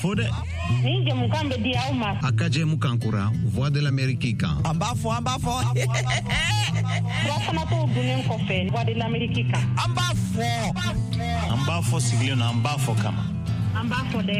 fode. Ni jamukan be dia uma. Akaje mukankura, voix de l'Amérique kan. Ambafo. Rafana to dunen ko fe, voix de l'Amérique kan. Ambafo siglio na ambafo kama. Ambafo de.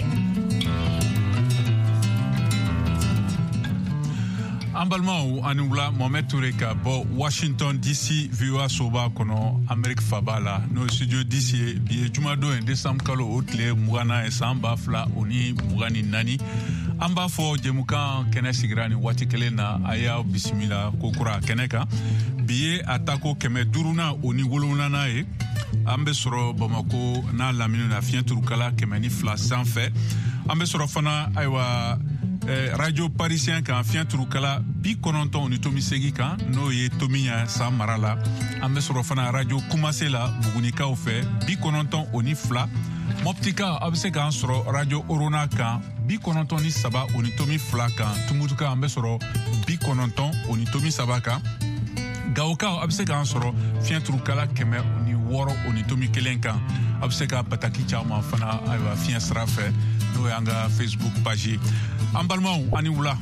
Ambalmao anula Mohamed Touré ka bo Washington DC VOA soba kono Amerique Fabala no studio DC bi jumado en décembre kalo otle mugana e samba fla oni mugani nani amba fo jemukan kene sigrani wati kelena aya bismillah kokura keneka biye atako keme duruna oni wolonana e ambe soro Bamako na laminu na fienturu kala kemeni fla sans fait ambe soro fana aywa radio parisien kan fian turukala bi kononton ni tomi segi kan no ye tomiya sa marala ambe soro fana radio kumase la bugunika o fe bi kononton oni fla moptika abse kan soro radio orona kan bi kononton ni saba oni tomi fla kan tumutuka ambe soro bi kononton oni tomi saba kan gauka abse kan soro fian turukala keme oni woro oni tomi kelen kan abse ka pataki chama fana aywa fian strafe no yanga Facebook page ambalmao ani wula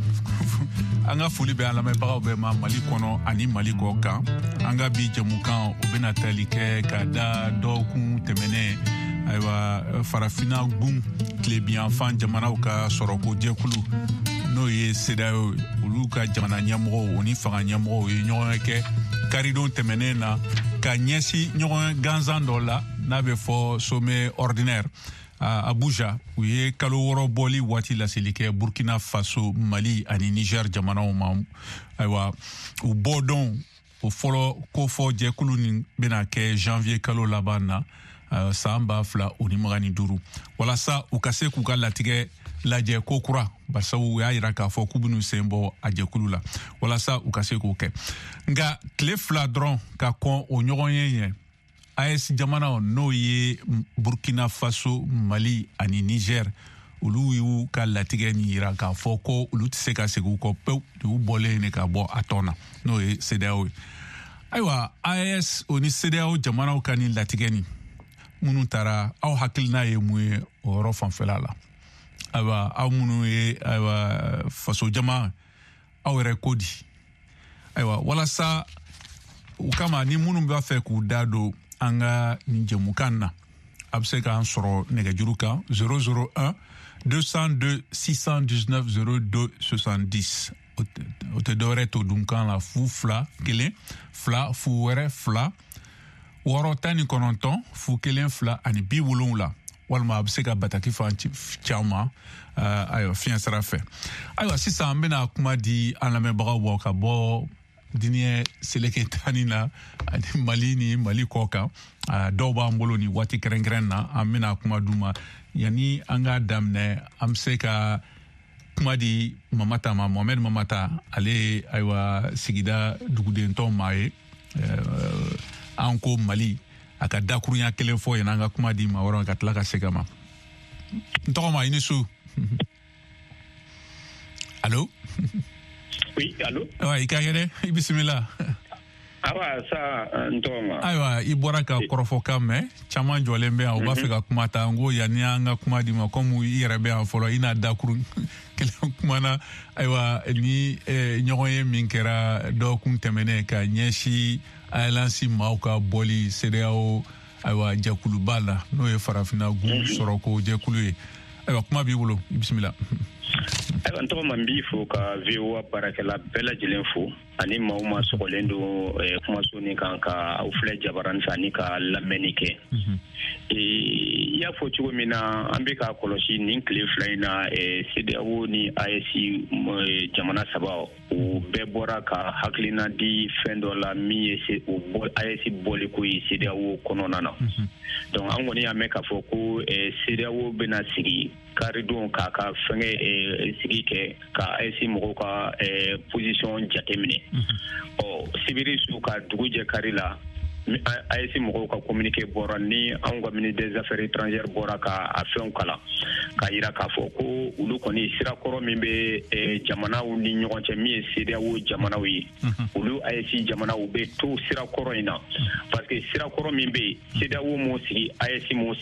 anga fuli be ala me baga be ma Mali kono ani Mali ko kan anga bi jamukan o bena talike ka da dokun temene aywa farafina gum klebi enfant jamana ka soroko jekulu no ye sedao uluka jamana nyamro oni fanga nyamro ye nyoke karidon temene na ka nyesi nyoke ganzan dola na be fo sommet ordinaire Abuja où ye kalo woro boli wati la selike Burkina Faso Mali ani Niger jamana o mam aywa u bodon o folo ko fo je kuluni bena ke janvier kalo labana samba fla oni magani duru wala sa u kase ku galatige la je kokura basa u ya ira ka fo kubunu sembo aje kulula wala sa u kase ku ke nga klefla dron ka kon o nyogonye AS jamana no ye Burkina Faso Mali ani Niger ulu yu ka latige ni ira ka foko ulu tse ka segu ko pe du bole ne ka bo atona no ye CEDEAO aywa AS oni CEDEAO jamana o kani latige ni munu tara aw hakilna ye mu oro fanfelala aywa aw munu ye aywa faso jama aw rekodi aywa wala sa ukama ni munu ba fe ku dado anga ninjemukanna abse ka ansoro negajuruka 001 202 619 02 70 ote dore to dunkan la fu fla kele fla fu were fla woro tani kononton fu kelen fla ani bi wulun la walma abse ka bataki fa chama ayo fian sarafe ayo sisa ambena kuma di aname baga woka bo dinie seleke tani na Mali ni Mali koka doba mbolo ni wati krengren na amina kuma duma yani anga damne amseka kuma di mamata ma Mohamed mamata ale aywa sigida dugude nton mae anko Mali aka dakuru ya kelen fo yana anga kuma di ma woro katla ka segama ntoma inisu Allô. Oui, allô? Ouais, ikagere, bismillah. Awa sa ntoma. Aywa, ibora ka korofo kame, chama jolembe a oba feka kumata ngo yani anga kuma di ma komu irebe a folo ina dakuru kele kumana aywa ni nyoye minkera do kun temene ka nyeshi ailansi mauka boli CEDEAO aywa jakulu bala no e farafina gu soroko jakulu aywa kuma bi wolo bismillah. Aywa ntoma mbifo ka VOA barakela bela jilenfo ani mauma sokolendo kuma soni kanka ufle jabaran sani ka lamenike ya fo chugo mina ambeka koloshi ni cliffline na CEDEAO ni IC jamana sabao u bebora ka haklina di fendola mi IC boli ko CEDEAO kononana donc angoni ameka fo ko CEDEAO bena sigi karidon ka fenge sigi ke ka IC mo ka position jatemine sibiri su ka duguje karila AEC mɔgɔw ka communiqué bɔra ni anw ka ministre des affaires étrangères bɔra ka a fɛnw kala ka yira k'a fɔ ko olu kɔni sirakɔrɔ min bɛ jamanaw ni ɲɔgɔn cɛ min ye CEDEAO jamanaw ye olu AEC jamanaw bɛ to sirakɔrɔ in na parce que sirakɔrɔ min bɛ yen CEDEAO m'o sigi AEC m'o sigi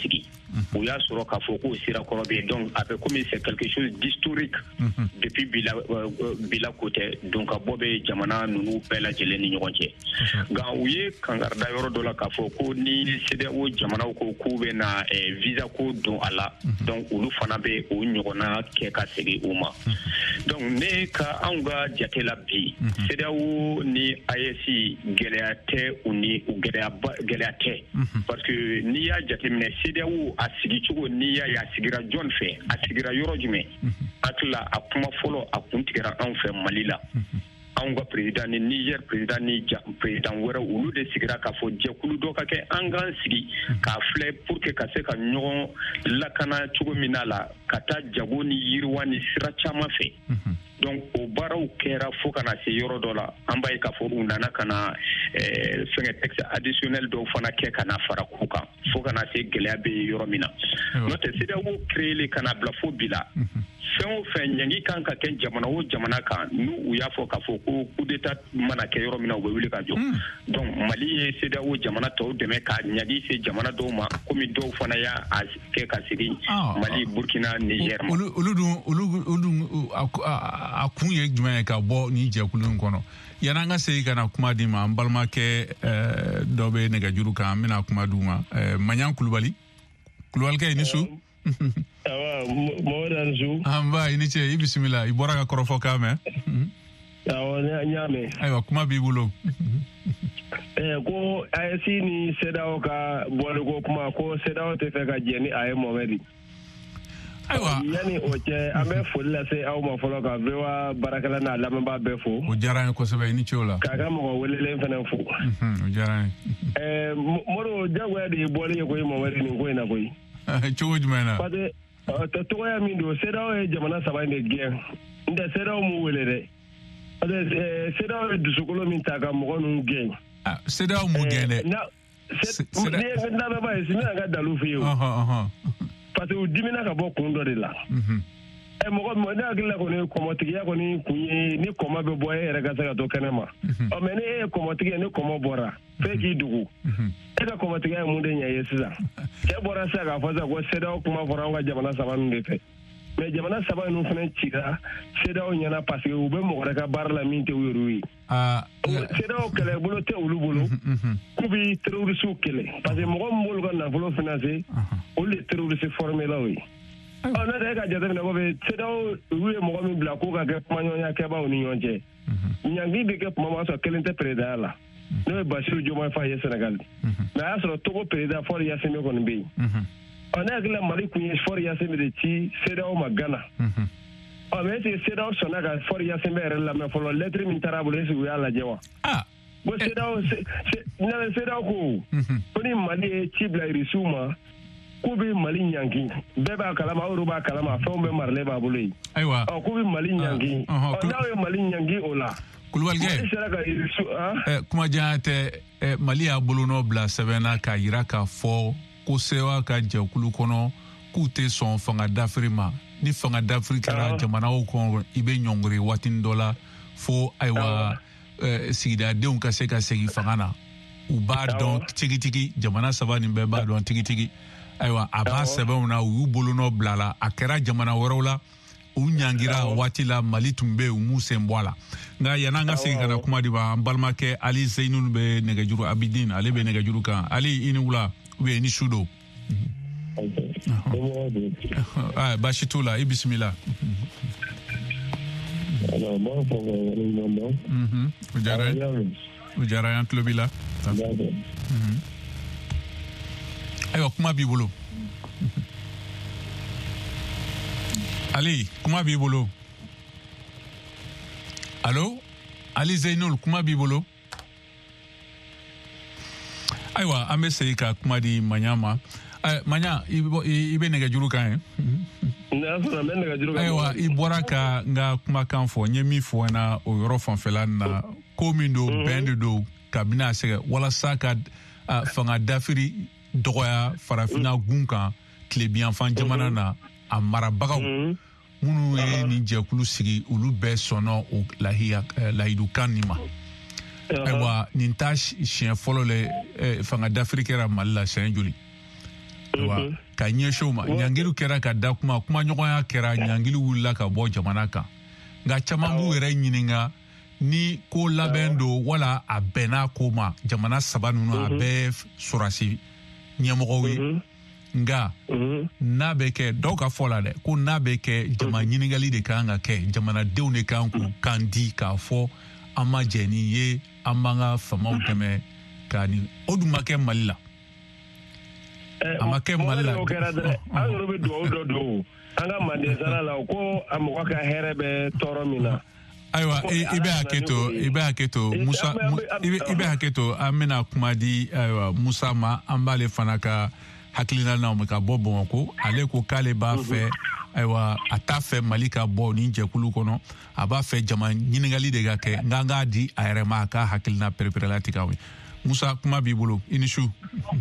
o y'a sɔrɔ k'a fɔ k'o sira kɔrɔ bɛ yen donc a bɛ komi c'est quelque chose d'historique depuis bila côté donc ka bɔ bɛ jamana ninnu bɛɛ lajɛlen ni ɲɔgɔn cɛ nka u ye kangarida yɔrɔ dɔ la k'a fɔ ko ni CEDEAO jamanaw ko k'u bɛ na visa ko don a la donc olu fana bɛ o ɲɔgɔnna kɛ ka segin u ma donc ne ka anw ka jate la bi CEDEAO ni AES gɛlɛya tɛ u ni gɛlɛya tɛ parce que n'i y'a jateminɛ CEDEAO a sigi cogo n'i y'a ye a sigira jɔn fɛ a sigira yɔrɔ jumɛn hakili a kuma fɔlɔ a kun tigɛra anw fɛ Mali la anw ka président ni Niger président ni président wɛrɛ olu de sigira k'a fɔ jɛkulu dɔ ka kɛ an k'an sigi k'a filɛ pour que ka se ka ɲɔgɔn lakana cogo min na la ka taa jago ni yiriwa ni sira caman fɛ donc o baaraw kɛra fo kana se yɔrɔ dɔ la an b'a ye k'a fɔ u nana ka na fɛngɛ texte additionnel dɔw fana kɛ ka na fara k'u kan fo kana se gɛlɛya bɛ yɔrɔ min na n'o tɛ CEDEAO créé ka na bila fo bi la fɛn o fɛn ɲangi kan ka kɛ jamana o jamana kan n'u u y'a fɔ k'a fɔ ko coup d'état mana kɛ yɔrɔ min na u bɛ wuli ka jɔ donc Mali ye CEDEAO jamana tɔw dɛmɛ ka ɲagi se jamana dɔw ma komi dɔw fana y'a kɛ ka segin Mali Burkina Niger ma olu dun a kun ye jumɛn ye ka bɔ ni jɛkulu in kɔnɔ yan'an ka segin ka na kuma di ma an balimakɛ dɔ bɛ nɛgɛjuru kan an bɛna kuma d'u ma Maɲan Kulubalikɛ i ni su awa Mohamed Ansu an ba i ni ce i bisimila i bɔra ka kɔrɔfɔ kan mɛn awɔ n y'a mɛn ayiwa kuma b'i bolo ko AES ni CEDEAO ka bɔliko kuma ko CEDEAO tɛ fɛ ka jɛ ni a ye Mohamed ayiwa yani o cɛ an bɛ foli lase aw ma fɔlɔ ka VOA baarakɛla n'a lamɛnbaa bɛɛ fo o diyara n ye kosɛbɛ i ni ce o la k'a ka mɔgɔ welelen fana fo o diyara n ye Moro jagoya de ye bɔli ye koyi Mohamed nin ko in na koyi cogo jumɛn na parce que tɔgɔya min don CEDEAO ye jamana saba in de gɛn n tɛ CEDEAO m'u wele dɛ parce que CEDEAO ye dusukolo min ta ka mɔgɔ ninnu gɛn CEDEAO m'u gɛn dɛ lamɛnbaa ye sini an ka dalu f'i ye o parce que u dimina ka bɔ kun dɔ de la mɔgɔ ne hakili la kɔni kɔmɔtigiya kɔni kun ye ni kɔmɔ bɛ bɔ e yɛrɛ ka se ka to kɛnɛ ma mais ni e ye kɔmɔtigi ye ni kɔmɔ bɔra f'e k'i dugu e ka kɔmɔtigiya ye mun de ɲɛ ye sisan cɛ bɔra sisan k'a fɔ sisan ko CEDEAO kuma fɔra an ka jamana saba ninnu de fɛ mais jamana saba ninnu fana cira CEDEAO ɲɛna parce que u bɛ mɔgɔ wɛrɛ ka baara la min tɛ u yɛrɛ ye CEDEAO kɛlɛbolo tɛ olu bolo k'u bɛ terrorisiw kɛlɛ parce que mɔgɔ min b'olu ka nafolo financer olu de terroriste formé law ye ne tɛ e ka jateminɛ ko bɛ CEDEAO olu ye mɔgɔ min bila k'u ka kɛ kumaɲɔgɔnya kɛbaaw ni ɲɔgɔn cɛ ɲangi bɛ kɛ tuma min sɔrɔ kelen tɛ présidenya la n'o ye Basiru Diomaye Faye ye Sénégal mais a y'a sɔrɔ Togo président Faure Gnassingbé kɔni bɛ yen ne hakili la Mali kun ye Faure Gnassingbé de ci CEDEAO ma Ghana mais est-ce que CEDEAO sɔnna ka Faure Gnassingbé yɛrɛ lamɛn fɔlɔ lettre min taara a bolo est-ce que u y'a lajɛ wa bon CEDEAO ko ni Mali ye ci bila irisiw ma k'u bɛ Mali ɲangi bɛɛ b'a kalama aw yɛrɛ b'a kalama fɛnw bɛɛ maralen b'a bolo yen ayiwa k'u bɛ Mali ɲangi n'aw ye Mali ɲangi o la Kulubalikɛ sera ka irisiw kuma janya tɛ Mali y'a bolonɔ bila sɛbɛn na k'a yira k'a fɔ ko CEDEAO ka jɛkulu kɔnɔ k'u tɛ sɔn fanga dafiri ma ni fanga dafiri kɛra jamanaw kɔnɔ i bɛ ɲɔngiri waatinin dɔ la fo ayiwa sigidadenw ka se ka segin fanga na u b'a dɔn tigitigi jamana saba nin bɛɛ b'a dɔn tigitigi ayiwa a b'a sɛbɛnw na u y'u bolonɔ bila la a kɛra jamana wɛrɛw la u ɲangira waati la Mali tun bɛ u m'u sen bɔ a la nka yan'an ka segin ka na kuma di ma an balimakɛ Ali Zeyinu bɛ nɛgɛjuru Abidin ale bɛ nɛgɛjuru kan Ali i ni wula i ni su don baasi t'o la i bisimila o diyara an tulo b'i la ayiwa kuma b'i bolo Ali kuma b'i bolo allo Ali Zeyinul kuma b'i bolo ayiwa an bɛ segin ka kuma di Maɲan ma Maɲan i bɛ nɛgɛjuru kan ayiwa i bɔra ka n ka kumakan fɔ n ye min fɔ na o yɔrɔ fanfɛla na ko min don bɛn de don kabini a sɛgɛ walasa ka fanga dafiri dɔgɔya farafinna gun kan tilebiyanfan jamana na a marabagaw minnu ye nin jɛkulu sigi olu bɛɛ sɔnna o lahidukan nin ma ayiwa nin ta siɲɛ fɔlɔ le fanga dafiri kɛra Mali la siɲɛ joli wa ka ɲɛsɛw ma ɲangili kɛra ka da kuma ɲɔgɔnya kɛra ɲangili wulila ka bɔ jamana kan nka caman b'u yɛrɛ ɲininka ni ko labɛn don wala a bɛnna ko ma jamana saba ninnu a bɛɛ sɔrɔsi ɲɛmɔgɔw ye nka n'a bɛ kɛ dɔw ka fɔ la dɛ ko n'a bɛ kɛ jama ɲininkali de kan ka kɛ jamanadenw de kan k'u kan di k'a fɔ an ma jɛ ni ye an b'an ka famaw dɛmɛ ka ni o dun ma kɛ Mali la a ma kɛ Mali la an yɛrɛ bɛ dugawu dɔ don an ka Manden sara la ko a mɔgɔ ka hɛrɛ bɛ tɔɔrɔ min na ayiwa i bɛ hakɛ to Musa i bɛ hakɛ to an bɛna kuma di ayiwa Musa ma an b'ale fana ka hakilina na ka bɔ Bamakɔ ale ko k'ale b'a fɛ ayiwa a t'a fɛ Mali ka bɔ ni jɛkulu kɔnɔ a b'a fɛ jama ɲininkali de ka kɛ nka an k'a di a yɛrɛ ma a ka hakilina perepɛrɛla tigɛ aw ye Musa kuma b'i bolo i ni su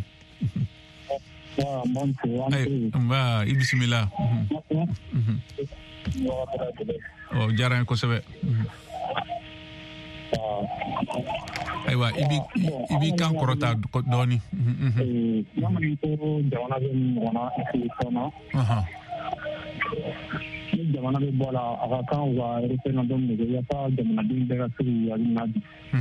i bisimila diyara n ye kosɛbɛ ayiwa i b'i kan kɔrɔta dɔɔni jamana bɛ ɲɔgɔnna kɔnɔ ni jamana bɛ bɔ la a ka kan u ka référendum de kɛ yaasa jamanaden bɛɛ ka se k'u hakilina di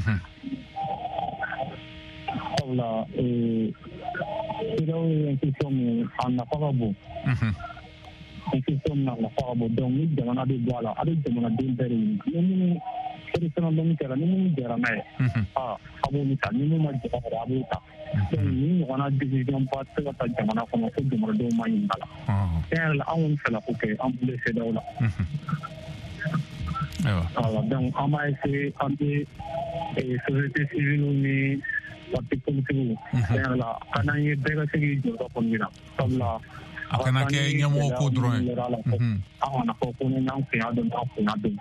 sabula CEDEAO ye institution min a nafa ka bon institution min a nafa ka bon donc ni jamana bɛ bɔ a la a bɛ jamanaden bɛɛ de ɲini ni minnu référendum kɛra ni minnu jɛra n'a ye a b'olu ta ni minnu ma jɛ a b'o ta donc ni ɲɔgɔnna décision ba tɛ se ka ta jamana kɔnɔ ko jamanadenw ma ɲini a la tiɲɛ yɛrɛ la an kɔni fɛla ko kɛ an bolo CEDEAO la donc an b'a essayer an bɛ société civile ni parti politique tiɲɛ yɛrɛ la ka n'an ye bɛɛ ka se k'i jɔyɔrɔ kɔni na sabula a kana kɛ ɲɛmɔgɔ ko dɔrɔn ye an kana fɔ ko ni n'an kun y'a dɔn n'an kun y'a dɔn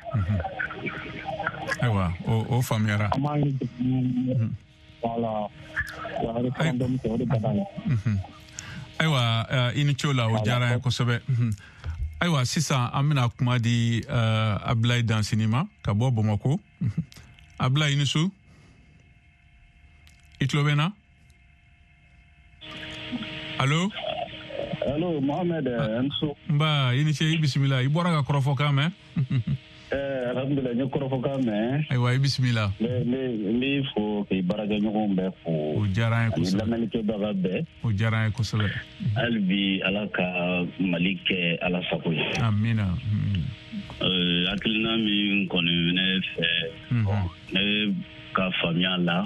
ayiwa o faamuyara an b'a ye voilà référendum kɛ o de ka d'an ye ayiwa i ni ce la o diyara n ye kosɛbɛ ayiwa sisan an bɛna kuma di Ablaye Dansini ma ka bɔ Bamakɔ Ablaye i ni su i tulo bɛ na allo Mohamed Enso nba i ni ce i bisimila i bɔra ka kɔrɔfɔkan mɛn alhamdulillah n ye kɔrɔfɔkan mɛn ayiwa i bisimila n b'i fo k'i baarakɛɲɔgɔnw bɛɛ fo o diyara n ye kosɛbɛ ani lamɛnnikɛbaga bɛɛ o diyara n ye kosɛbɛ hali bi Ala ka Mali kɛ Ala sago ye amina hakilina min kɔni ne fɛ ne ka faamuya la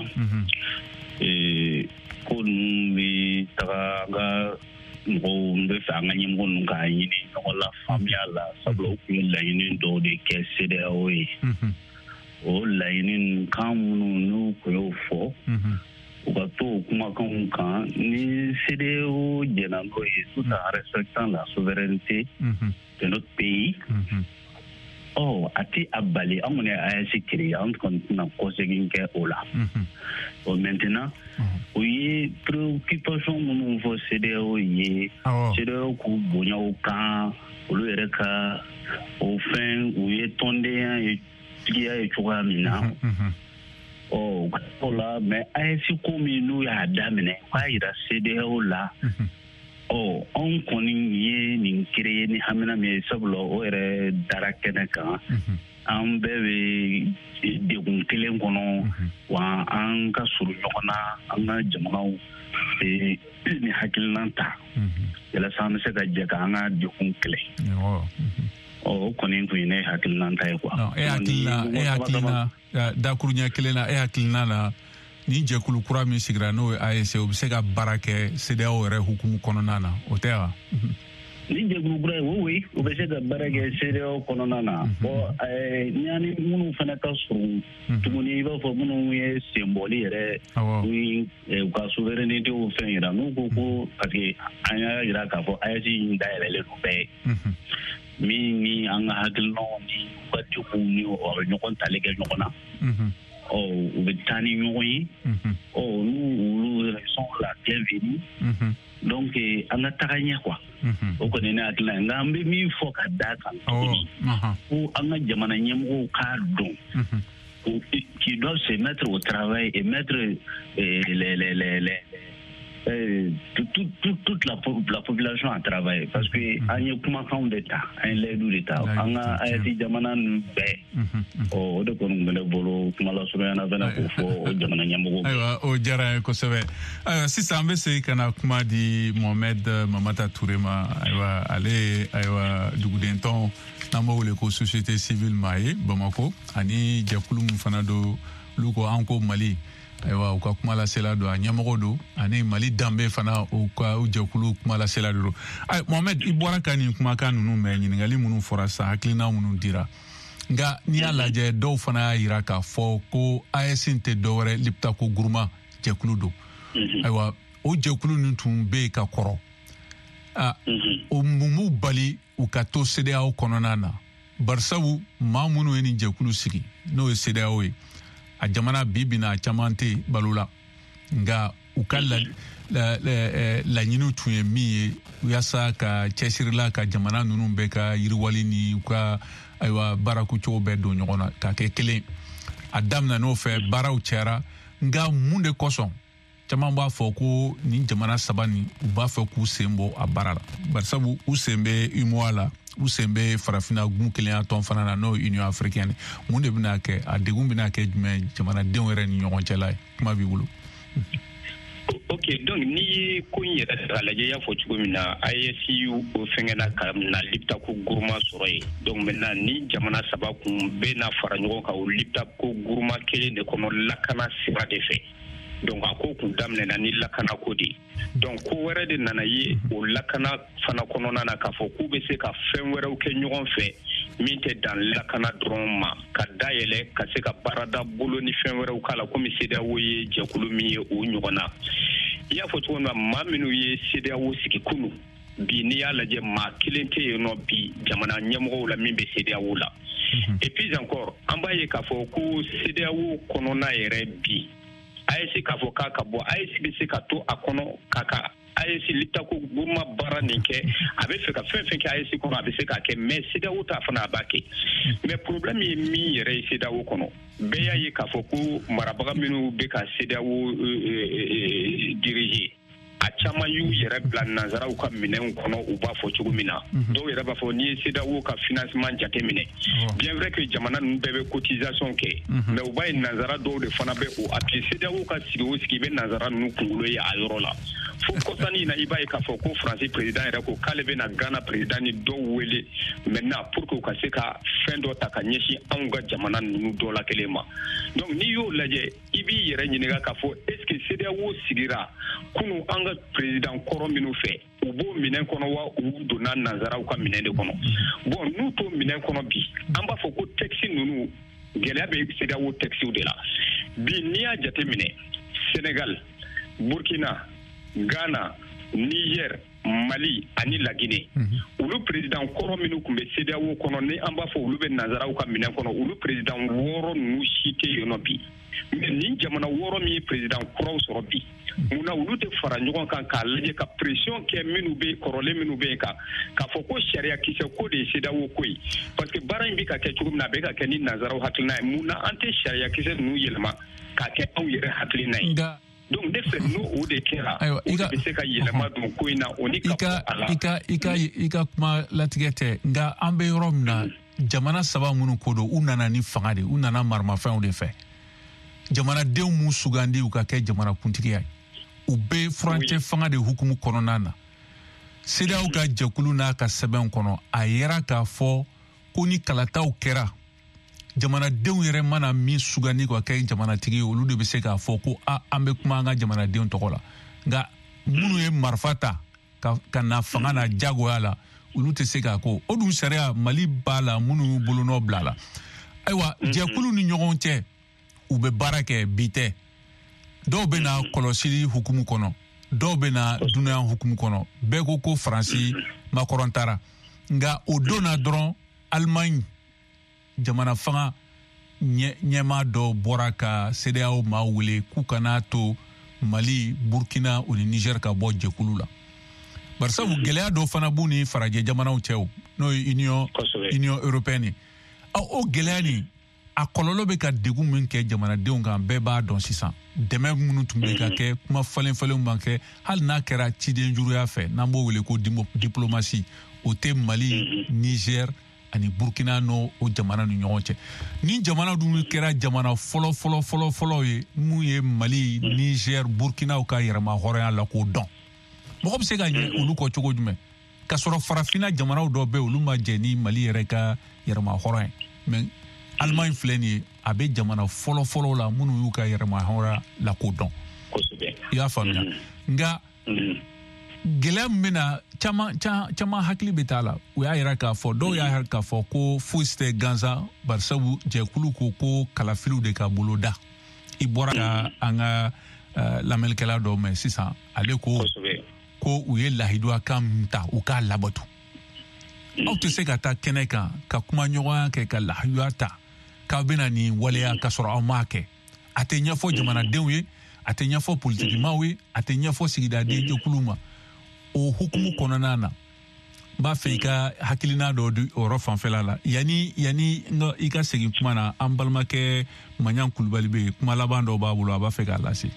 ko ninnu bɛ taga an ka mɔgɔw n bɛ fɛ an ka ɲɛmɔgɔ ninnu k'a ɲini ɲɔgɔn la faamuya la sabula u tun ye laɲini dɔw de kɛ CEDEAO ye o laɲini kan minnu n'u tun y'o fɔ u ka to o kumakanw kan ni CEDEAO jɛna n'o ye tout en respectant la souveraineté de notre pays a tɛ a bali an kɔni ye AES créé an kɔni tɛna kɔsegin kɛ o la maintenant o ye préoccupation minnu fɔ CEDEAO ye CEDEAO k'u bonya o kan olu yɛrɛ ka o fɛn u ye tɔndenya ye tigiya ye cogoya min na o la mais AES ko min n'u y'a daminɛ k'a yira CEDEAO la anw kɔni ye nin créé ni hamina min ye sabula o yɛrɛ dara kɛnɛ kan an bɛɛ bɛ degun kelen kɔnɔ wa an ka surun ɲɔgɔn na an ka jamanaw ni hakilina ta yalasa an bɛ se ka jɛ ka an ka degun kɛlɛ o kɔni tun ye ne hakilina ta ye quoi e hakilina dakuru ɲɛ kelen na e hakilina na ni jɛkulu kura min sigira n'o ye AES o bɛ se ka baara kɛ CEDEAO yɛrɛ hukumu kɔnɔna na o tɛ wa ni jɛkulu kura ye oui o bɛ se ka baara kɛ CEDEAO kɔnɔna na bon ni minnu fana ka surun tuguni i b'a fɔ minnu ye senbɔli yɛrɛ ni u ka souveraineté fɛn yira n'u ko parce que an y'a yira k'a fɔ AES in dayɛlɛlen don bɛɛ ye min ni an ka hakilinaw ni u ka degun ni o bɛ ɲɔgɔn tali kɛ ɲɔgɔn na u bɛ taa ni ɲɔgɔn ye n'olu sont la bienvenue donc an ka taga ɲɛ quoi o kɔni ne hakilina ye nka an bɛ min fɔ ka da kan tuguni ko an ka jamana ɲɛmɔgɔw k'a dɔn qui doivent se mettre au travail et mettre toute la population a travaillé parce que an ye kumakanw de ta an ye layidu de ta an ka ayati jamana ninnu bɛɛ o de kɔni bɛ ne bolo kumalasurunyana fana k'o fɔ o jamana ɲɛmɔgɔw. Ayiwa o diyara n ye kosɛbɛ. Ayiwa sisan an bɛ segin ka na kuma di Mohamed Mamata Ture ma. Ayiwa ale ayiwa dugudentɔn n'an b'o wele ko société civile ma ye Bamako ani jɛkulu min fana do olu ko an ko Mali. Ayiwa u ka kuma lasela do a ɲɛmɔgɔ do ani Mali danbe fana u ka u jɛkulu kuma lasela do. Mohamed i bɔra ka nin kumakan ninnu mɛn ɲininkali minnu fɔra sa hakilina minnu dira nka n'i y'a lajɛ dɔw fana y'a jira k'a fɔ ko AES tɛ dɔwɛrɛ Liptako Guruma jɛkulu do. Ayiwa o jɛkulu ninnu tun bɛ yen ka kɔrɔ o mun b'u bali u ka to CEDEAO kɔnɔna na barisabu maa minnu ye nin jɛkulu sigi n'o ye CEDEAO ye a jamana bi bina caman tɛ balo la nka u ka laɲiniw tun ye min ye yaasa ka cɛsirila ka jamana ninnu bɛɛ ka yiriwali ni u ka ayiwa baarakucogo bɛɛ don ɲɔgɔn na ka kɛ kelen a daminɛ n'o fɛ baaraw cɛra nka mun de kosɔn caman b'a fɔ ko nin jamana saba nin u b'a fɛ k'u sen bɔ a baara la barisabu u sen bɛ UMOA la u sen bɛ farafina gun kelenya tɔn fana na n'o ye Union africaine mun de bɛna kɛ a degun bɛna kɛ jumɛn jamanadenw yɛrɛ ni ɲɔgɔn cɛla ye kuma b'i bolo. Ok, donc n'i ye ko in yɛrɛ ta k'a lajɛ i y'a fɔ cogo min na AES o fɛngɛna ka na Liptako Guruma sɔrɔ yen donc maintenant ni jamana saba kun bɛ na fara ɲɔgɔn kan o Liptako Guruma kelen de kɔnɔ lakana sira de fɛ donc a ko kun daminɛna ni lakana ko de donc ko wɛrɛ de nana ye o lakana fana kɔnɔna na k'a fɔ k'u bɛ se ka fɛn wɛrɛw kɛ ɲɔgɔn fɛ min tɛ dan lakana dɔrɔn ma ka dayɛlɛ ka se ka baarada bolo ni fɛn wɛrɛw k'a la komi CEDEAO ye jɛkulu min ye o ɲɔgɔn na i y'a fɔ cogo min na maa minnu ye CEDEAO sigi kunu bi n'i y'a lajɛ maa kelen tɛ yen nɔ bi jamana ɲɛmɔgɔw la min bɛ CEDEAO la et puis encore an b'a ye k'a fɔ ko CEDEAO kɔnɔna yɛrɛ bi AES k'a fɔ k'a ka bɔ AES bɛ se ka to a kɔnɔ k'a ka AES Liptako Guruma baara nin kɛ a bɛ fɛ ka fɛn fɛn kɛ AES kɔnɔ a bɛ se k'a kɛ mais CEDEAO ta fana a b'a kɛ mais problème ye min yɛrɛ ye CEDEAO kɔnɔ bɛɛ y'a ye k'a fɔ ko marabaga minnu bɛ ka CEDEAO diriger a caman y'u yɛrɛ bila nanzaraw ka minɛnw kɔnɔ u b'a fɔ cogo min na dɔw yɛrɛ b'a fɔ n'i ye CEDEAO ka financement jateminɛ bien vrai que jamana ninnu bɛɛ bɛ cotisation kɛ mais u b'a ye nanzara dɔw de fana bɛ o appui CEDEAO ka sigi o sigi i bɛ nanzara ninnu kunkolo ye a yɔrɔ la fo kɔsani na i b'a ye k'a fɔ ko Faransi président yɛrɛ ko k'ale bɛna Ghana président ni dɔw wele maintenant pour que u ka se ka fɛn dɔ ta ka ɲɛsin anw ka jamana ninnu dɔ la kelen ma donc n'i y'o lajɛ i b'i yɛrɛ ɲininka k'a fɔ est ce que CEDEAO sigira kunu an ka président kɔrɔ minnu fɛ u b'o minɛn kɔnɔ wa u donna nanzaraw ka minɛn de kɔnɔ bon n'u t'o minɛn kɔnɔ bi an b'a fɔ ko texte ninnu gɛlɛya bɛ CEDEAO textew de la bi n'i y'a jateminɛ Sénégal Burkina Ghana Niger Mali ani La Guinée olu président kɔrɔ minnu tun bɛ CEDEAO kɔnɔ ni an b'a fɔ olu bɛ nanzaraw ka minɛn kɔnɔ olu président 6 ninnu si tɛ yen nɔ bi mais ni jamana 6 min ye président kuraw sɔrɔ bi munna olu tɛ fara ɲɔgɔn kan k'a lajɛ ka pression kɛ minnu bɛ kɔrɔlen minnu bɛ yen kan k'a fɔ ko sariya kisɛ ko de ye CEDEAO ko ye parce que baara in bɛ ka kɛ cogo min na a bɛ ka kɛ ni nanzaraw hakilina ye munna an tɛ sariya kisɛ ninnu yɛlɛma k'a kɛ anw yɛrɛ hakilina ye donc ne fɛ n'o o de kɛra o de bɛ se ka yɛlɛma don ko in na o ni ka bɔ a la. I ka kuma latigɛ tɛ nka an bɛ yɔrɔ min na jamana saba minnu ko don u nana ni fanga de u nana maramafɛnw de fɛ jamanadenw m'u sugandi u ka kɛ jamana kuntigiya ye u bɛ furancɛ fanga de hukumu kɔnɔna na CEDEAO ka jɛkulu n'a ka sɛbɛn kɔnɔ a yera k'a fɔ ko ni kalataw kɛra jamanadenw yɛrɛ mana min sugandi ka kɛ jamanatigi ye olu de bɛ se k'a fɔ ko an bɛ kuma an ka jamanadenw tɔgɔ la nka minnu ye marifa ta ka na fanga na jagoya la olu tɛ se k'a ko o dun sariya Mali b'a la minnu y'u bolonɔ bila la ayiwa jɛkulu ni ɲɔgɔn cɛ u bɛ baara kɛ bi tɛ dɔw bɛ na kɔlɔsili hukumu kɔnɔ dɔw bɛ na dunuya hukumu kɔnɔ bɛɛ ko Faransi Macron taara nka o don na dɔrɔn Allemagne jamana fanga ɲɛmaa dɔ bɔra ka CEDEAO maa wele k'u kana to Mali Burkina o ni Niger ka bɔ jɛkulu la barisabu gɛlɛya dɔ fana b'u ni farajɛ jamanaw cɛ o n'o ye Union européenne o gɛlɛya nin a kɔlɔlɔ bɛ ka degun min kɛ jamanadenw kan bɛɛ b'a dɔn sisan dɛmɛ minnu tun bɛ ka kɛ kuma falen-falenw b'an kɛ hali n'a kɛra ciden juguya fɛ n'an b'o wele ko diplomasi o tɛ Mali Niger ani Burkina n'o jamana ni ɲɔgɔn cɛ ni jamana dun kɛra jamana fɔlɔ ye mun ye Mali Niger Burkinaw ka yɛrɛma hɔrɔnya la k'o dɔn mɔgɔ bɛ se ka ɲɛ olu kɔ cogo jumɛn ka sɔrɔ farafina jamanaw dɔ bɛ olu ma jɛ ni Mali yɛrɛ ka yɛrɛma hɔrɔn ye mais Allemagne filɛ nin ye a bɛ jamana fɔlɔ la minnu y'u ka yɛrɛma hɔrɔnya la k'o dɔn i y'a faamuya nka gɛlɛya min bɛna caman hakili bɛ t'a la u y'a yira k'a fɔ dɔw y'a yira k'a fɔ ko fosi tɛ gansan barisabu jɛkulu ko kalafiliw de ka bolo da i bɔra ka an ka lamɛnnikɛla dɔw mɛn sisan ale ko u ye lahiduya kan min ta u k'a labato aw tɛ se ka taa kɛnɛ kan ka kuma ɲɔgɔnya kɛ ka lahiduya ta k'aw bɛna nin waleya ka sɔrɔ aw m'a kɛ a tɛ ɲɛfɔ jamanadenw ye a tɛ ɲɛfɔ politikimaw ye a tɛ ɲɛfɔ sigidaden jɛkulu ma o hukumu kɔnɔna na n b'a fɛ i ka hakilina dɔ di o yɔrɔ fanfɛla la yanni i ka segin kuma na an balimakɛ Maɲan Kulubali bɛ yen kuma laban dɔw b'a bolo a b'a fɛ k'a lase